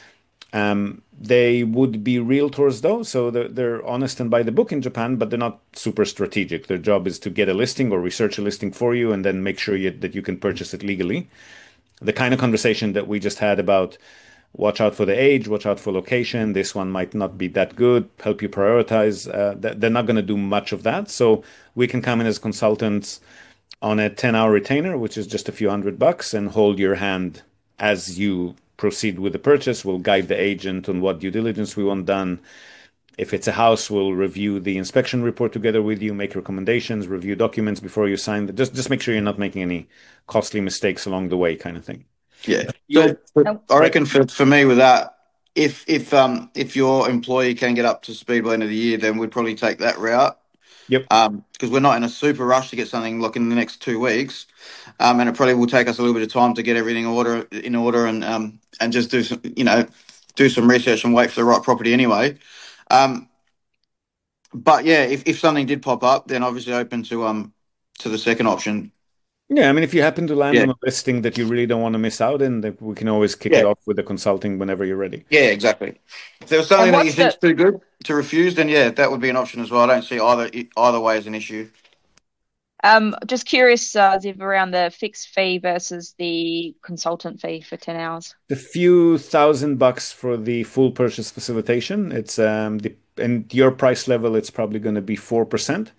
They would be realtors though, so they're honest and by the book in Japan, but they're not super strategic. Their job is to get a listing or research a listing for you and then make sure that you can purchase it legally. The kind of conversation that we just had about watch out for the age, watch out for location, this one might not be that good, help you prioritize. They're not going to do much of that. So we can come in as consultants on a 10-hour retainer, which is just a few $100, and hold your hand as you proceed with the purchase. We'll guide the agent on what due diligence we want done. If it's a house, we'll review the inspection report together with you, make recommendations, review documents before you sign. Just make sure you're not making any costly mistakes along the way, kind of thing. Yeah. You'll- So I reckon for me with that, if your employee can get up to speed by the end of the year, then we'd probably take that route. Yep. Because we're not in a super rush to get something like in the next 2 weeks, and it probably will take us a little bit of time to get everything in order and just do some research and wait for the right property anyway. But yeah, if something did pop up, then obviously open to the second option. Yeah, I mean, if you happen to land Yeah. on a listing that you really don't want to miss out in, then we can always kick it Yeah. off with the consulting whenever you're ready. Yeah, exactly. If there was something And that you what's think's too good to refuse, then yeah, that would be an option as well. I don't see either way as an issue. Just curious, Ziv, around the fixed fee versus the consultant fee for 10 hours. A few $1,000 for the full purchase facilitation. It's and your price level, it's probably going to be 4%.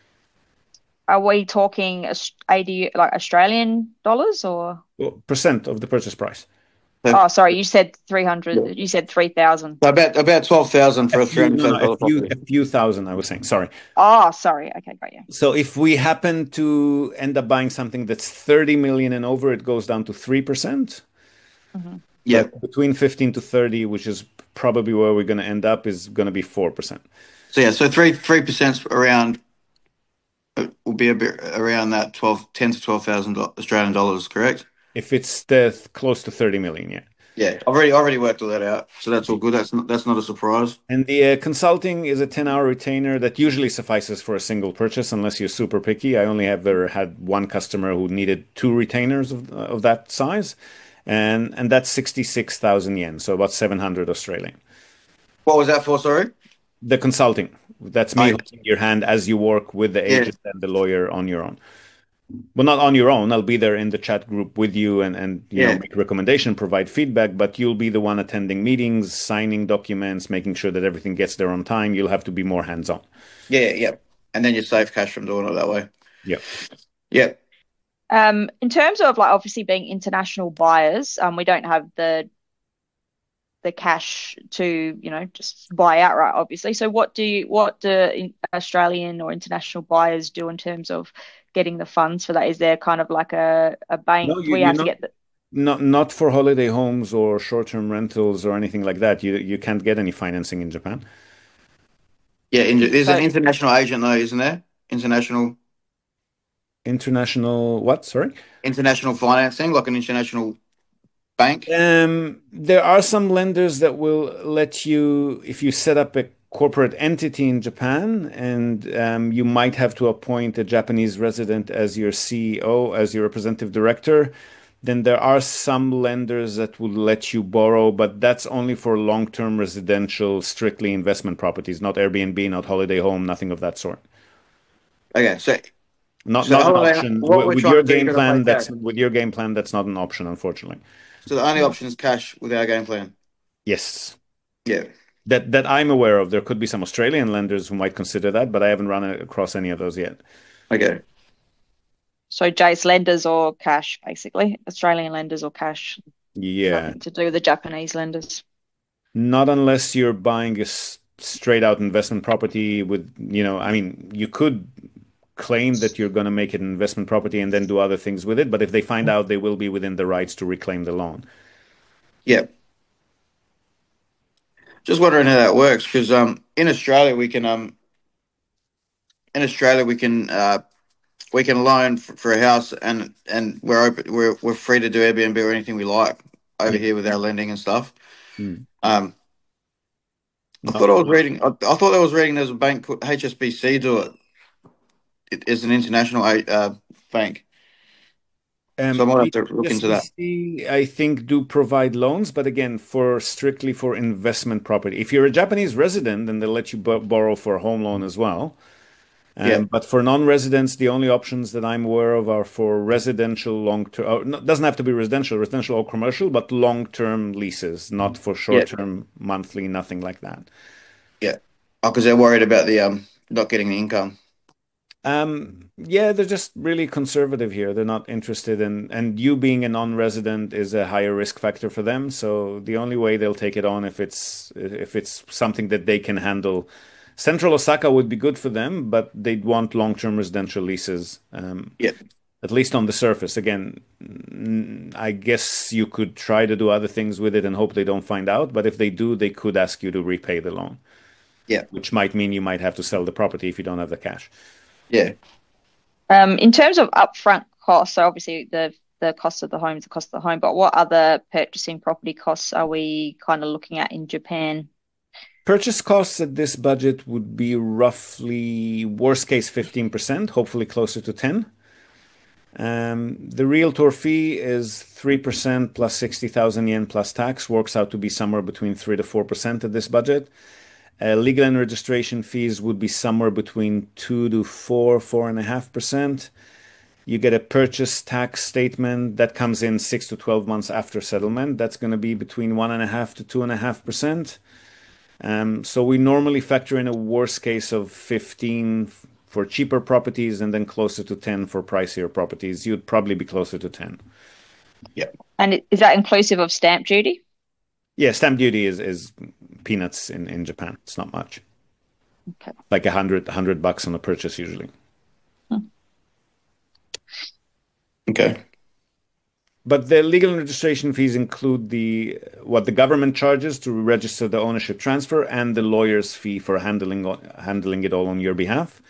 Are we talking AD, like Australian dollars or? Well, percent of the purchase price. Oh, sorry, you said 300. You said 3,000. About 12,000 for a No, $300,000 property. a few thousand, I was saying. Sorry. Oh, sorry. Okay, great. Yeah. So if we happen to end up buying something that's 30 million and over, it goes down to 3%. Hmm. Yeah. But between 15 to 30, which is probably where we're going to end up, is going to be 4%. So yeah, so 3% around will be a bit around that 10 to 12,000 Australian dollars, correct? If it's close to 30 million, yeah. Yeah, I've already worked all that out, so that's all good. That's not a surprise. And the consulting is a 10-hour retainer that usually suffices for a single purchase, unless you're super picky. I only have ever had one customer who needed two retainers of that size, and that's 66,000 yen, so about 700 Australian. What was that for? Sorry. The consulting, that's me Right. holding your hand as you work with the Yeah. agent and the lawyer on your own. Well, not on your own. I'll be there in the chat group with you and Yeah. make recommendation, provide feedback, but you'll be the one attending meetings, signing documents, making sure that everything gets there on time. You'll have to be more hands-on. Yeah. And then you save cash from doing it that way. Yeah. Yeah. In terms of like obviously being international buyers, we don't have the cash to, just buy outright, obviously. So what do Australian or international buyers do in terms of getting the funds for that? Is there kind of like a bank? No, We have to get the not for holiday homes or short-term rentals or anything like that. You can't get any financing in Japan. Yeah. There's So- an international agent though, isn't there? International What? Sorry. financing, like an international bank. There are some lenders that will let you, if you set up a corporate entity in Japan, and you might have to appoint a Japanese resident as your CEO, as your representative director. then there are some lenders that will let you borrow, but that's only for long-term residential, strictly investment properties, not Airbnb, not holiday home, nothing of that sort. Okay, so Not the an holiday, option. what we're With trying your to do, you game got to pay plan, cash. that's not an option, unfortunately. So the only option is cash with our game plan. Yes. Yeah. That I'm aware of. There could be some Australian lenders who might consider that, but I haven't run across any of those yet. Okay. So Jace, lenders or cash, basically. Australian lenders or cash. Yeah. Nothing to do with the Japanese lenders. Not unless you're buying a straight out investment property with, I mean, you could claim that you're going to make it an investment property and then do other things with it, but if they find out, they will be within the rights to reclaim the loan. Yeah. Just wondering how that works because in Australia we can we can loan for a house and we're open we're free to do Airbnb or anything we like over here with our lending and stuff. Hmm. I thought I was reading. I thought I was reading. There's a bank called HSBC do it. It is an international bank, so I might have to look into that. HSBC, I think, do provide loans, but again, strictly for investment property. If you're a Japanese resident, then they'll let you borrow for a home loan as well. Yeah. But for non-residents, the only options that I'm aware of are for residential long-term. It doesn't have to be residential or commercial, but long-term leases, not for short-term, monthly, nothing like that. Yeah. Oh, because they're worried about the not getting the income. Yeah, they're just really conservative here. They're not interested in, and you being a non-resident is a higher risk factor for them. So the only way they'll take it on if it's something that they can handle. Central Osaka would be good for them, but they'd want long-term residential leases. Yeah. At least on the surface. Again, I guess you could try to do other things with it and hope they don't find out. But if they do, they could ask you to repay the loan. Yeah. Which might mean you might have to sell the property if you don't have the cash. Yeah. In terms of upfront costs, so obviously the cost of the home is the cost of the home, but what other purchasing property costs are we kind of looking at in Japan? Purchase costs at this budget would be roughly, worst case, 15%, hopefully closer to 10. The realtor fee is 3% plus 60,000 yen plus tax, works out to be somewhere between 3 to 4% at this budget. Legal and registration fees would be somewhere between 2 to 4.5%. You get a purchase tax statement that comes in 6 to 12 months after settlement. That's going to be between 1.5 to 2.5%. So we normally factor in a worst case of 15 for cheaper properties and then closer to 10 for pricier properties. You'd probably be closer to 10. Yeah. And is that inclusive of stamp duty? Yeah, stamp duty is peanuts in Japan. It's not much. Okay. Like $100 on a purchase usually. Okay. But the legal and registration fees include what the government charges to register the ownership transfer and the lawyer's fee for handling it all on your behalf.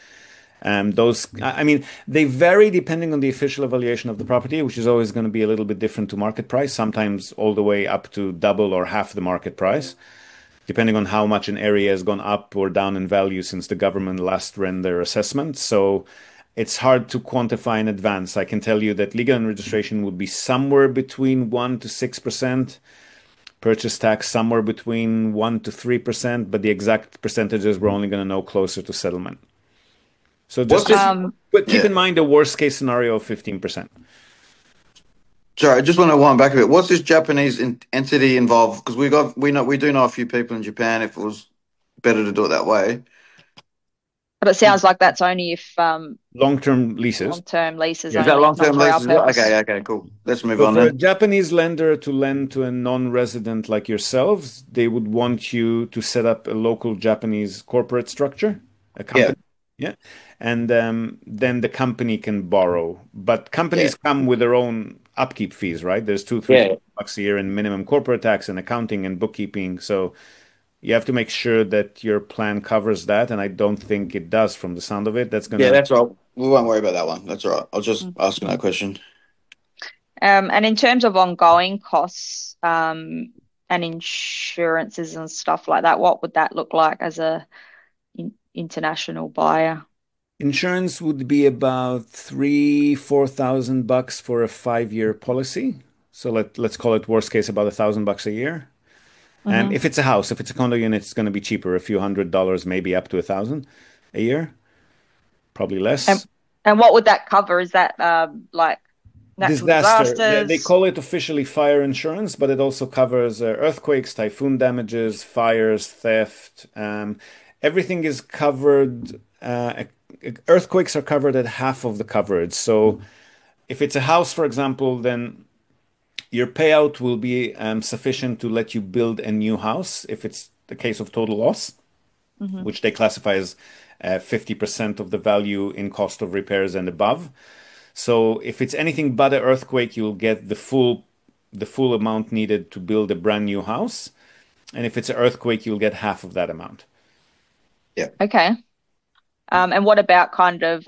They vary depending on the official evaluation of the property, which is always going to be a little bit different to market price, sometimes all the way up to double or half the market price, depending on how much an area has gone up or down in value since the government last ran their assessment. So it's hard to quantify in advance. I can tell you that legal and registration would be somewhere between 1 to 6%, purchase tax somewhere between 1 to 3%, but the exact percentages we're only going to know closer to settlement. So just keep in mind the worst case scenario of 15%. Sorry, I just want to wind back a bit. What's this Japanese entity involved? Because we do know a few people in Japan. If it was better to do it that way. But it sounds like that's only if long-term leases. Long-term leases. Is that long-term leases? Okay, cool. Let's move on. For a Japanese lender to lend to a non-resident like yourselves, they would want you to set up a local Japanese corporate structure, a company. Yeah. And then the company can borrow. But companies come with their own upkeep fees, right? There's $2-3 bucks a year in minimum corporate tax and accounting and bookkeeping. So you have to make sure that your plan covers that, and I don't think it does from the sound of it. That's right. We won't worry about that one. That's all right. I'll just ask that question. And in terms of ongoing costs and insurances and stuff like that, what would that look like as a international buyer? Insurance would be about $4,000 for a 5-year policy. So let's call it worst case about $1,000 a year. Mm-hmm. If it's a house, if it's a condo unit, it's going to be cheaper, a few $100, maybe up to $1,000 a year, probably less. And what would that cover? Is that like natural Disaster. They disasters? call it officially fire insurance, but it also covers earthquakes, typhoon damages, fires, theft. Everything is covered. Earthquakes are covered at half of the coverage. So if it's a house, for example, then your payout will be sufficient to let you build a new house if it's the case of total loss, Mm-hmm. which they classify as 50% of the value in cost of repairs and above. So if it's anything but an earthquake, you'll get the full amount needed to build a brand new house. And if it's an earthquake, you'll get half of that amount. Yeah. Okay. And what about kind of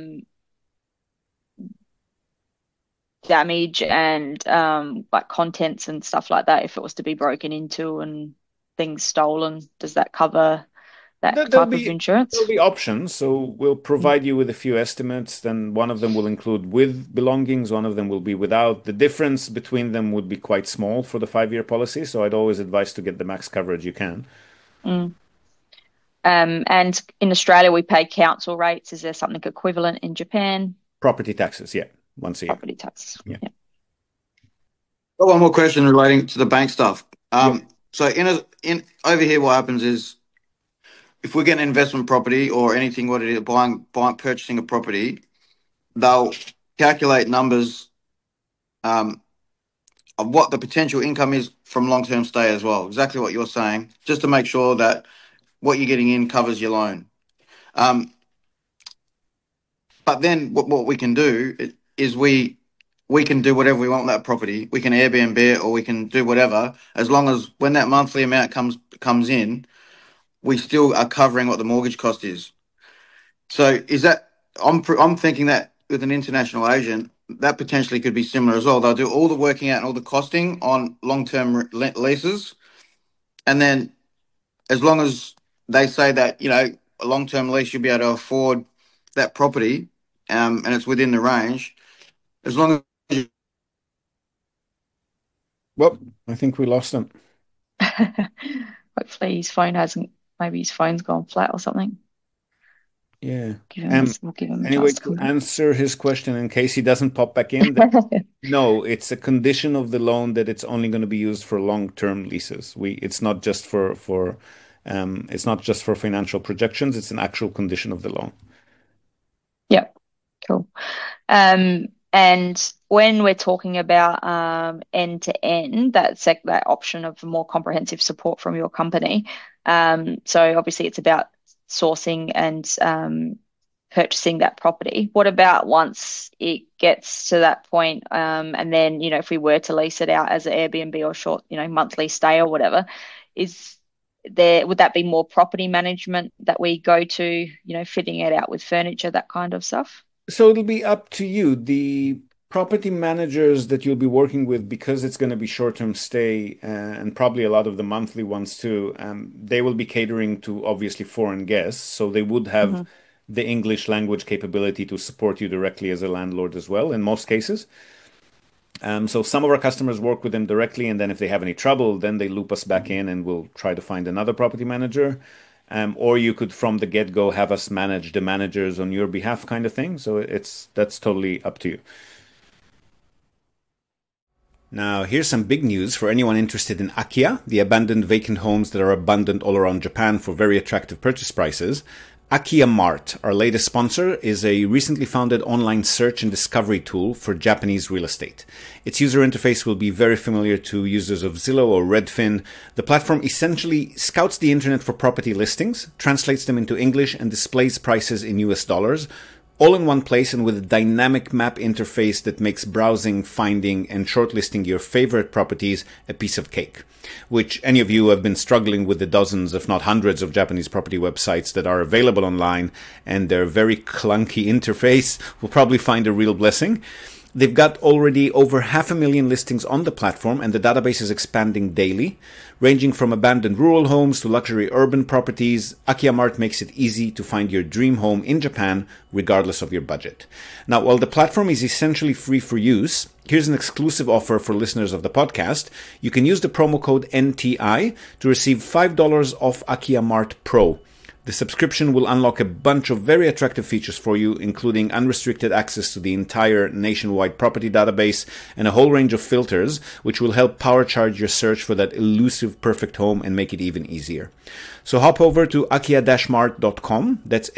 damage and like contents and stuff like that if it was to be broken into and things stolen? Does that cover that There'll type of insurance? there'll be options. So we'll provide you with a few estimates. Then one of them will include with belongings, one of them will be without. The difference between them would be quite small for the 5-year policy. So I'd always advise to get the max coverage you can. Mm. And in Australia, we pay council rates. Is there something equivalent in Japan? Property taxes, yeah, once a year. Property taxes. Yeah. Yeah. Got one more question relating to the bank stuff. Yeah. So in over here, what happens is if we get an investment property or anything, what it is, purchasing a property, they'll calculate numbers of what the potential income is from long-term stay as well. Exactly what you're saying, just to make sure that what you're getting in covers your loan. But then what we can do is we can do whatever we want with that property. We can Airbnb it or we can do whatever, as long as when that monthly amount comes in, we still are covering what the mortgage cost is. So is that I'm thinking that with an international agent, that potentially could be similar as well. They'll do all the working out and all the costing on long-term leases, and then as long as they say that a long-term lease you'll be able to afford that property, and it's within the range, as long as Well, I think we lost him. Hopefully maybe his phone's gone flat or something. Yeah. We'll give him a Anyway, chance to to come back. answer his question in case he doesn't pop back in, no, it's a condition of the loan that it's only going to be used for long-term leases. It's not just for financial projections. It's an actual condition of the loan. Yep. Cool. And when we're talking about end to end, that option of more comprehensive support from your company. So obviously it's about sourcing and purchasing that property. What about once it gets to that point, and then if we were to lease it out as an Airbnb or short monthly stay or whatever, would that be more property management that we go to, fitting it out with furniture, that kind of stuff? So it'll be up to you. The property managers that you'll be working with, because it's going to be short-term stay and probably a lot of the monthly ones too, they will be catering to obviously foreign guests. So they would have the English language capability to support you directly as a landlord as well in most cases. So some of our customers work with them directly, and then if they have any trouble, then they loop us back in and we'll try to find another property manager. Or you could, from the get-go, have us manage the managers on your behalf kind of thing. So that's totally up to you. Now, here's some big news for anyone interested in Akia, the abandoned vacant homes that are abundant all around Japan for very attractive purchase prices. Akia Mart, our latest sponsor, is a recently founded online search and discovery tool for Japanese real estate. Its user interface will be very familiar to users of Zillow or Redfin. The platform essentially scouts the internet for property listings, translates them into English, and displays prices in US dollars, all in one place and with a dynamic map interface that makes browsing, finding, and shortlisting your favorite properties a piece of cake. Which any of you who have been struggling with the dozens, if not hundreds, of Japanese property websites that are available online and their very clunky interface will probably find a real blessing. They've got already over 500,000 listings on the platform, and the database is expanding daily. Ranging from abandoned rural homes to luxury urban properties, Akiamart makes it easy to find your dream home in Japan, regardless of your budget. Now, while the platform is essentially free for use, here's an exclusive offer for listeners of the podcast. You can use the promo code NTI to receive $5 off Akiamart Pro. The subscription will unlock a bunch of very attractive features for you, including unrestricted access to the entire nationwide property database and a whole range of filters, which will help powercharge your search for that elusive perfect home and make it even easier. So hop over to akia-mart.com. That's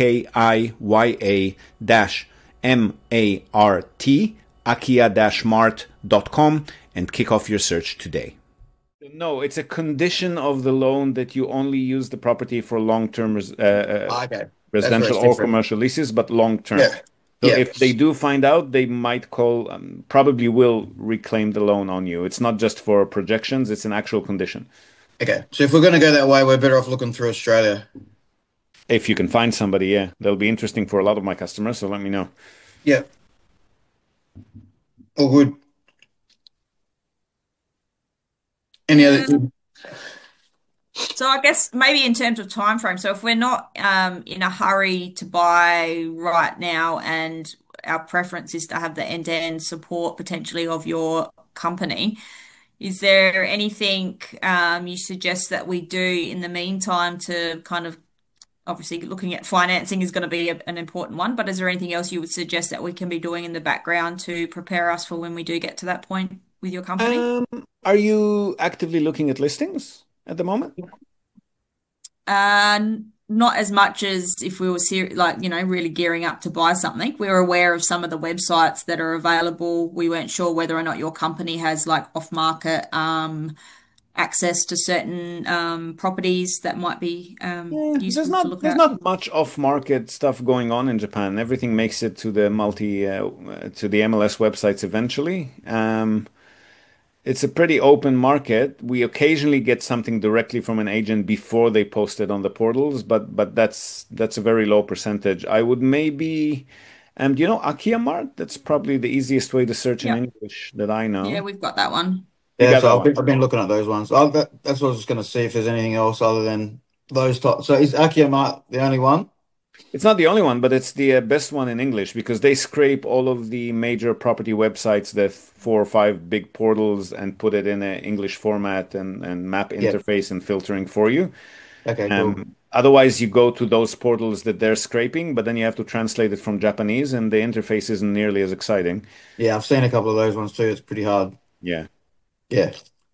AKIYA-MART, akia-mart.com, and kick off your search today. No, it's a condition of the loan that you only use the property for long-term residential or commercial leases, but long-term. Yeah. So if they do find out, they might call, probably will reclaim the loan on you. It's not just for projections, it's an actual condition. Okay. So if we're going to go that way, we're better off looking through Australia. If you can find somebody, yeah. That'll be interesting for a lot of my customers, so let me know. Yeah. All good. Any other? So I guess maybe in terms of time frame, so if we're not in a hurry to buy right now and our preference is to have the end-to-end support potentially of your company, is there anything you suggest that we do in the meantime to kind of, obviously looking at financing is going to be an important one, but is there anything else you would suggest that we can be doing in the background to prepare us for when we do get to that point with your company? Are you actively looking at listings at the moment? Not as much as if we were really gearing up to buy something. We were aware of some of the websites that are available. We weren't sure whether or not your company has like off-market access to certain properties that might be useful to look at. There's not much off-market stuff going on in Japan. Everything makes it to the to the MLS websites eventually. It's a pretty open market. We occasionally get something directly from an agent before they post it on the portals, but that's a very low percentage. I would maybe, do you know Akiamart? That's probably the easiest way to search in English that I know. Yeah, we've got that one. Yeah, so I've been looking at those ones. That's what I was just going to see if there's anything else other than those top. So is Akiamart the only one? It's not the only one, but it's the best one in English because they scrape all of the major property websites, the 4 or 5 big portals, and put it in an English format and map interface and filtering for you. Okay, cool. Otherwise, you go to those portals that they're scraping, but then you have to translate it from Japanese, and the interface isn't nearly as exciting. Yeah, I've seen a couple of those ones too. It's pretty hard. Yeah. Yeah.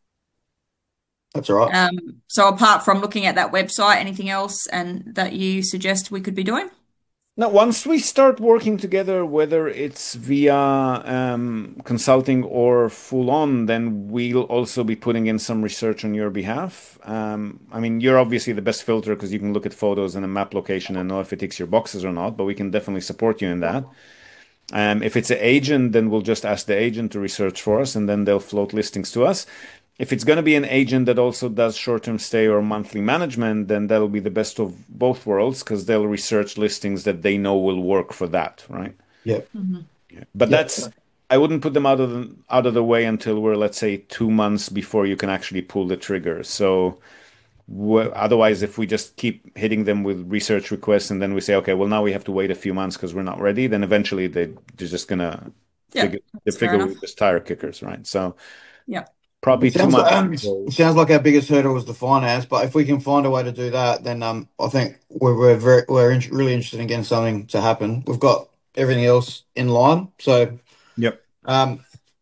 That's all right. So apart from looking at that website, anything else and that you suggest we could be doing? Now, once we start working together, whether it's via consulting or full on, then we'll also be putting in some research on your behalf. I mean, you're obviously the best filter because you can look at photos and a map location and know if it ticks your boxes or not, but we can definitely support you in that. If it's an agent, then we'll just ask the agent to research for us and then they'll float listings to us. If it's going to be an agent that also does short-term stay or monthly management, then that'll be the best of both worlds because they'll research listings that they know will work for that, right? Yeah. Mm-hmm. Yeah. But I wouldn't put them out of the way until we're, let's say, 2 months before you can actually pull the trigger. So otherwise, if we just keep hitting them with research requests and then we say, okay, well, now we have to wait a few months because we're not ready, then eventually they're just going to figure we're just tire kickers, right? So yeah. Probably 2 months. It sounds like our biggest hurdle was the finance, but if we can find a way to do that, then I think we're really interested in getting something to happen. We've got everything else in line, so yep. I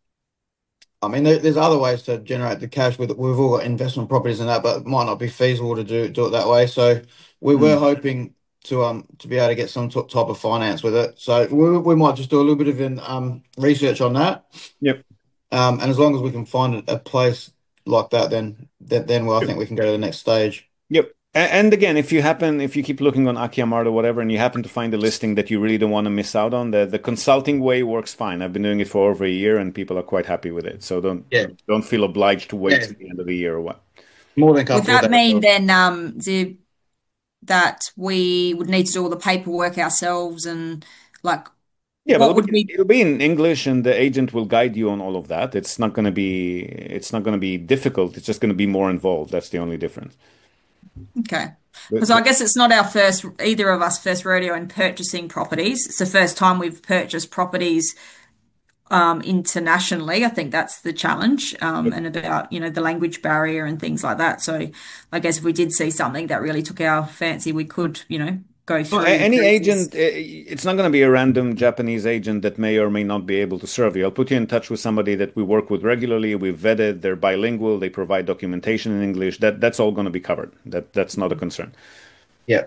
mean, there's other ways to generate the cash. We've all got investment properties and that, but it might not be feasible to do it that way. So we were hoping to be able to get some type of finance with it. So we might just do a little bit of research on that. Yep. And as long as we can find a place like that, then I think we can go to the next stage. Yep. And again, if you keep looking on Akiamart or whatever, and you happen to find a listing that you really don't want to miss out on, the consulting way works fine. I've been doing it for over a year, and people are quite happy with it. So don't feel obliged to wait to the end of the year or what. More than comfortable. Would that mean then, Zib, that we would need to do all the paperwork ourselves and like Yeah, but what would we? it'll be in English, and the agent will guide you on all of that. It's not going to be difficult. It's just going to be more involved. That's the only difference. Okay. The- Because I the- guess it's not our first, either of us, first rodeo in purchasing properties. It's the first time we've purchased properties internationally. I think that's the challenge, and about, the language barrier and things like that. So I guess if we did see something that really took our fancy, we could, go Well, through the any process. agent, it's not going to be a random Japanese agent that may or may not be able to serve you. I'll put you in touch with somebody that we work with regularly. We've vetted, they're bilingual, they provide documentation in English. That's all going to be covered. That's not a concern. Yeah.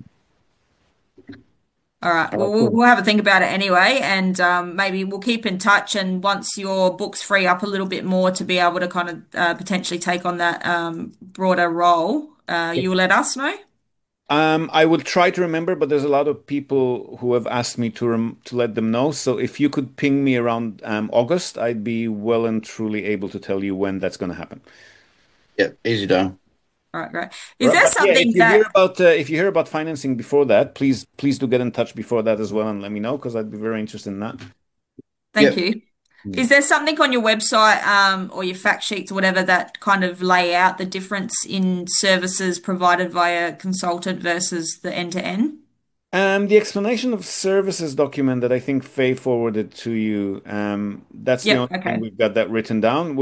All right. All Well, right, we'll cool. we'll have a think about it anyway, and maybe we'll keep in touch. And once your books free up a little bit more to be able to kind of potentially take on that broader role, you will let us know. I will try to remember, but there's a lot of people who have asked me to let them know. So if you could ping me around August, I'd be well and truly able to tell you when that's going to happen. Yeah. Easy done. All right, great. Is there But yeah, something that? if you hear about financing before that, please do get in touch before that as well and let me know because I'd be very interested in that. Thank Yep. you. Mm. Is there something on your website, or your fact sheets or whatever that kind of lay out the difference in services provided via consultant versus the end to end? The explanation of services document that I think Faye forwarded to you, that's the Yep. only thing Okay. we've got that written down.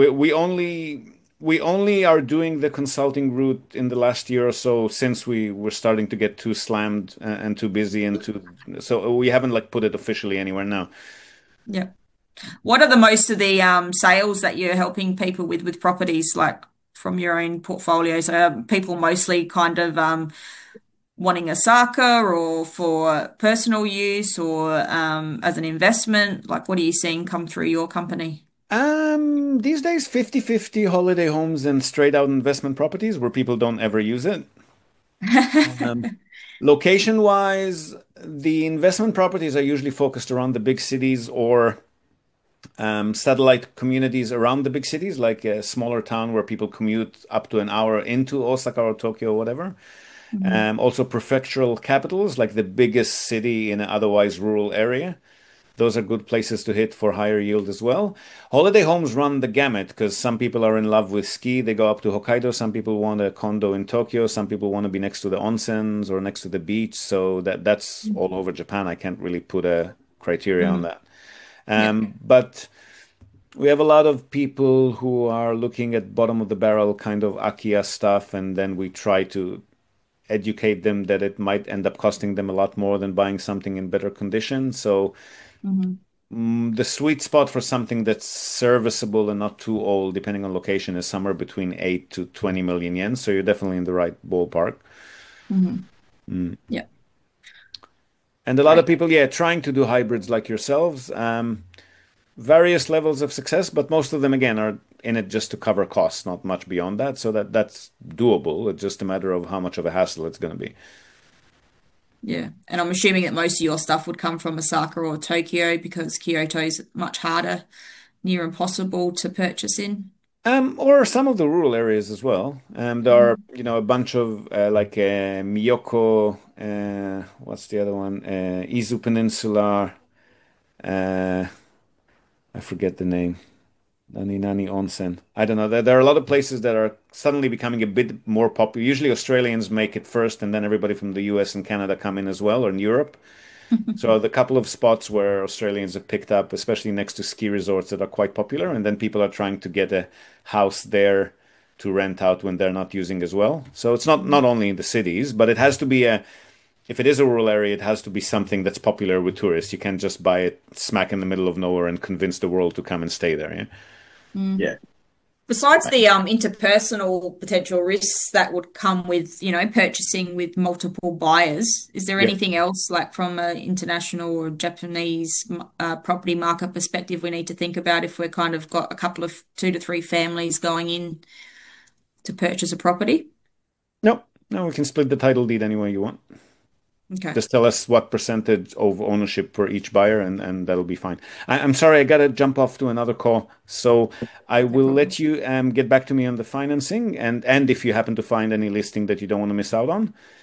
We only are doing the consulting route in the last year or so since we were starting to get too slammed and too busy so we haven't like put it officially anywhere now. Yep. What are the most of the sales that you're helping people with properties, like from your own portfolio? So are people mostly kind of wanting Osaka or for personal use or as an investment? Like, what are you seeing come through your company? These days 50-50 holiday homes and straight out investment properties where people don't ever use it. Um, Location wise, the investment properties are usually focused around the big cities or satellite communities around the big cities, like a smaller town where people commute up to an hour into Osaka or Tokyo or whatever. Mhm. Also, prefectural capitals, like the biggest city in an otherwise rural area. Those are good places to hit for higher yield as well. Holiday homes run the gamut because some people are in love with ski. They go up to Hokkaido. Some people want a condo in Tokyo. Some people want to be next to the onsens or next to the beach. So that's all over Japan. I can't really put a criteria on Mhm. that. Yeah. But we have a lot of people who are looking at bottom of the barrel kind of Akia stuff, and then we try to educate them that it might end up costing them a lot more than buying something in better condition. So Mhm. the sweet spot for something that's serviceable and not too old, depending on location, is somewhere between 8 to 20 million yen. So you're definitely in the right ballpark. Mhm. Mm. Yeah. And a lot of Great. people, yeah, trying to do hybrids like yourselves. Various levels of success, but most of them again are in it just to cover costs, not much beyond that. So that's doable. It's just a matter of how much of a hassle it's going to be. Yeah. And I'm assuming that most of your stuff would come from Osaka or Tokyo because Kyoto is much harder, near impossible to purchase in. Or some of the rural areas as well. There are, Mhm. a bunch of like Miyoko, what's the other one? Izu Peninsula. Uh, I forget the name. Nani Nani Onsen. I don't know. There are a lot of places that are suddenly becoming a bit more popular. Usually Australians make it first, and then everybody from the US and Canada come in as well, or in Europe. So the couple of spots where Australians have picked up, especially next to ski resorts that are quite popular, and then people are trying to get a house there to rent out when they're not using as well. So it's not only in the cities, but it has to be if it is a rural area, it has to be something that's popular with tourists. You can't just buy it smack in the middle of nowhere and convince the world to come and stay there. Yeah. Mm. Yeah. Besides the interpersonal potential risks that would come with, purchasing with multiple buyers, is there Yeah. anything else like from an international or Japanese property market perspective we need to think about if we're kind of got a couple of 2 to 3 families going in to purchase a property? No, no, we can split the title deed any way you want. Okay. Just tell us what percentage of ownership per each buyer, and that'll be fine. I'm sorry, I gotta jump off to another call, so I No will problem. let you get back to me on the financing, and if you happen to find any listing that you don't want to miss out on,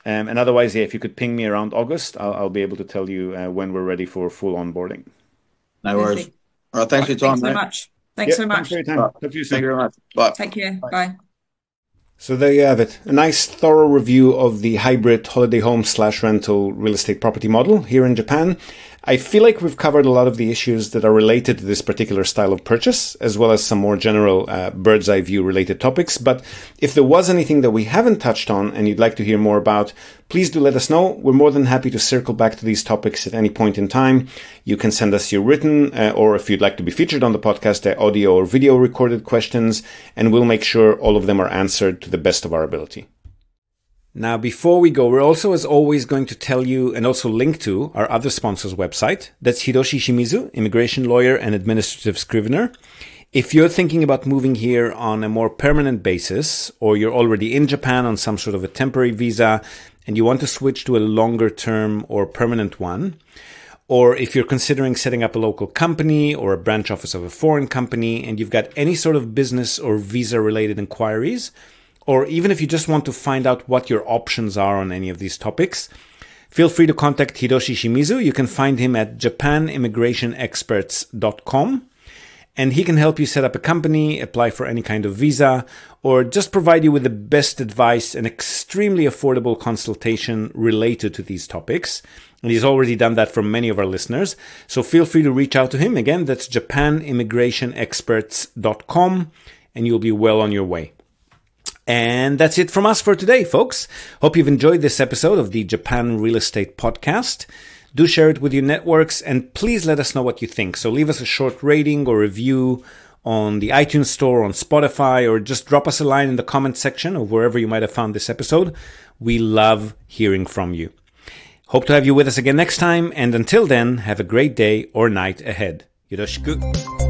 And otherwise, if you could ping me around August, I'll be able to tell you when we're ready for full onboarding. No worries. Perfect. All right, thanks for your time, Thanks so mate. much. Thanks so much. Thanks for your time. Right. Talk to you soon. Thank you very much. Bye. Take care. Bye. So there you have it. A nice thorough review of the hybrid holiday home / rental real estate property model here in Japan. I feel like we've covered a lot of the issues that are related to this particular style of purchase, as well as some more general bird's eye view related topics. But if there was anything that we haven't touched on and you'd like to hear more about, please do let us know. We're more than happy to circle back to these topics at any point in time. You can send us your written, or if you'd like to be featured on the podcast, audio or video recorded questions, and we'll make sure all of them are answered to the best of our ability. Now, before we go, we're also, as always, going to tell you and also link to our other sponsor's website. That's Hiroshi Shimizu, immigration lawyer and administrative scrivener. If you're thinking about moving here on a more permanent basis, or you're already in Japan on some sort of a temporary visa and you want to switch to a longer term or permanent one, or if you're considering setting up a local company or a branch office of a foreign company and you've got any sort of business or visa related inquiries, or even if you just want to find out what your options are on any of these topics, feel free to contact Hiroshi Shimizu. You can find him at japanimmigrationexperts.com, and he can help you set up a company, apply for any kind of visa, or just provide you with the best advice and extremely affordable consultation related to these topics. And he's already done that for many of our listeners. So feel free to reach out to him. Again, that's japanimmigrationexperts.com, and you'll be well on your way. And that's it from us for today, folks. Hope you've enjoyed this episode of the Japan Real Estate Podcast. Do share it with your networks, and please let us know what you think. So leave us a short rating or review on the iTunes Store, on Spotify, or just drop us a line in the comment section of wherever you might have found this episode. We love hearing from you. Hope to have you with us again next time, and until then, have a great day or night ahead. Yoroshiku.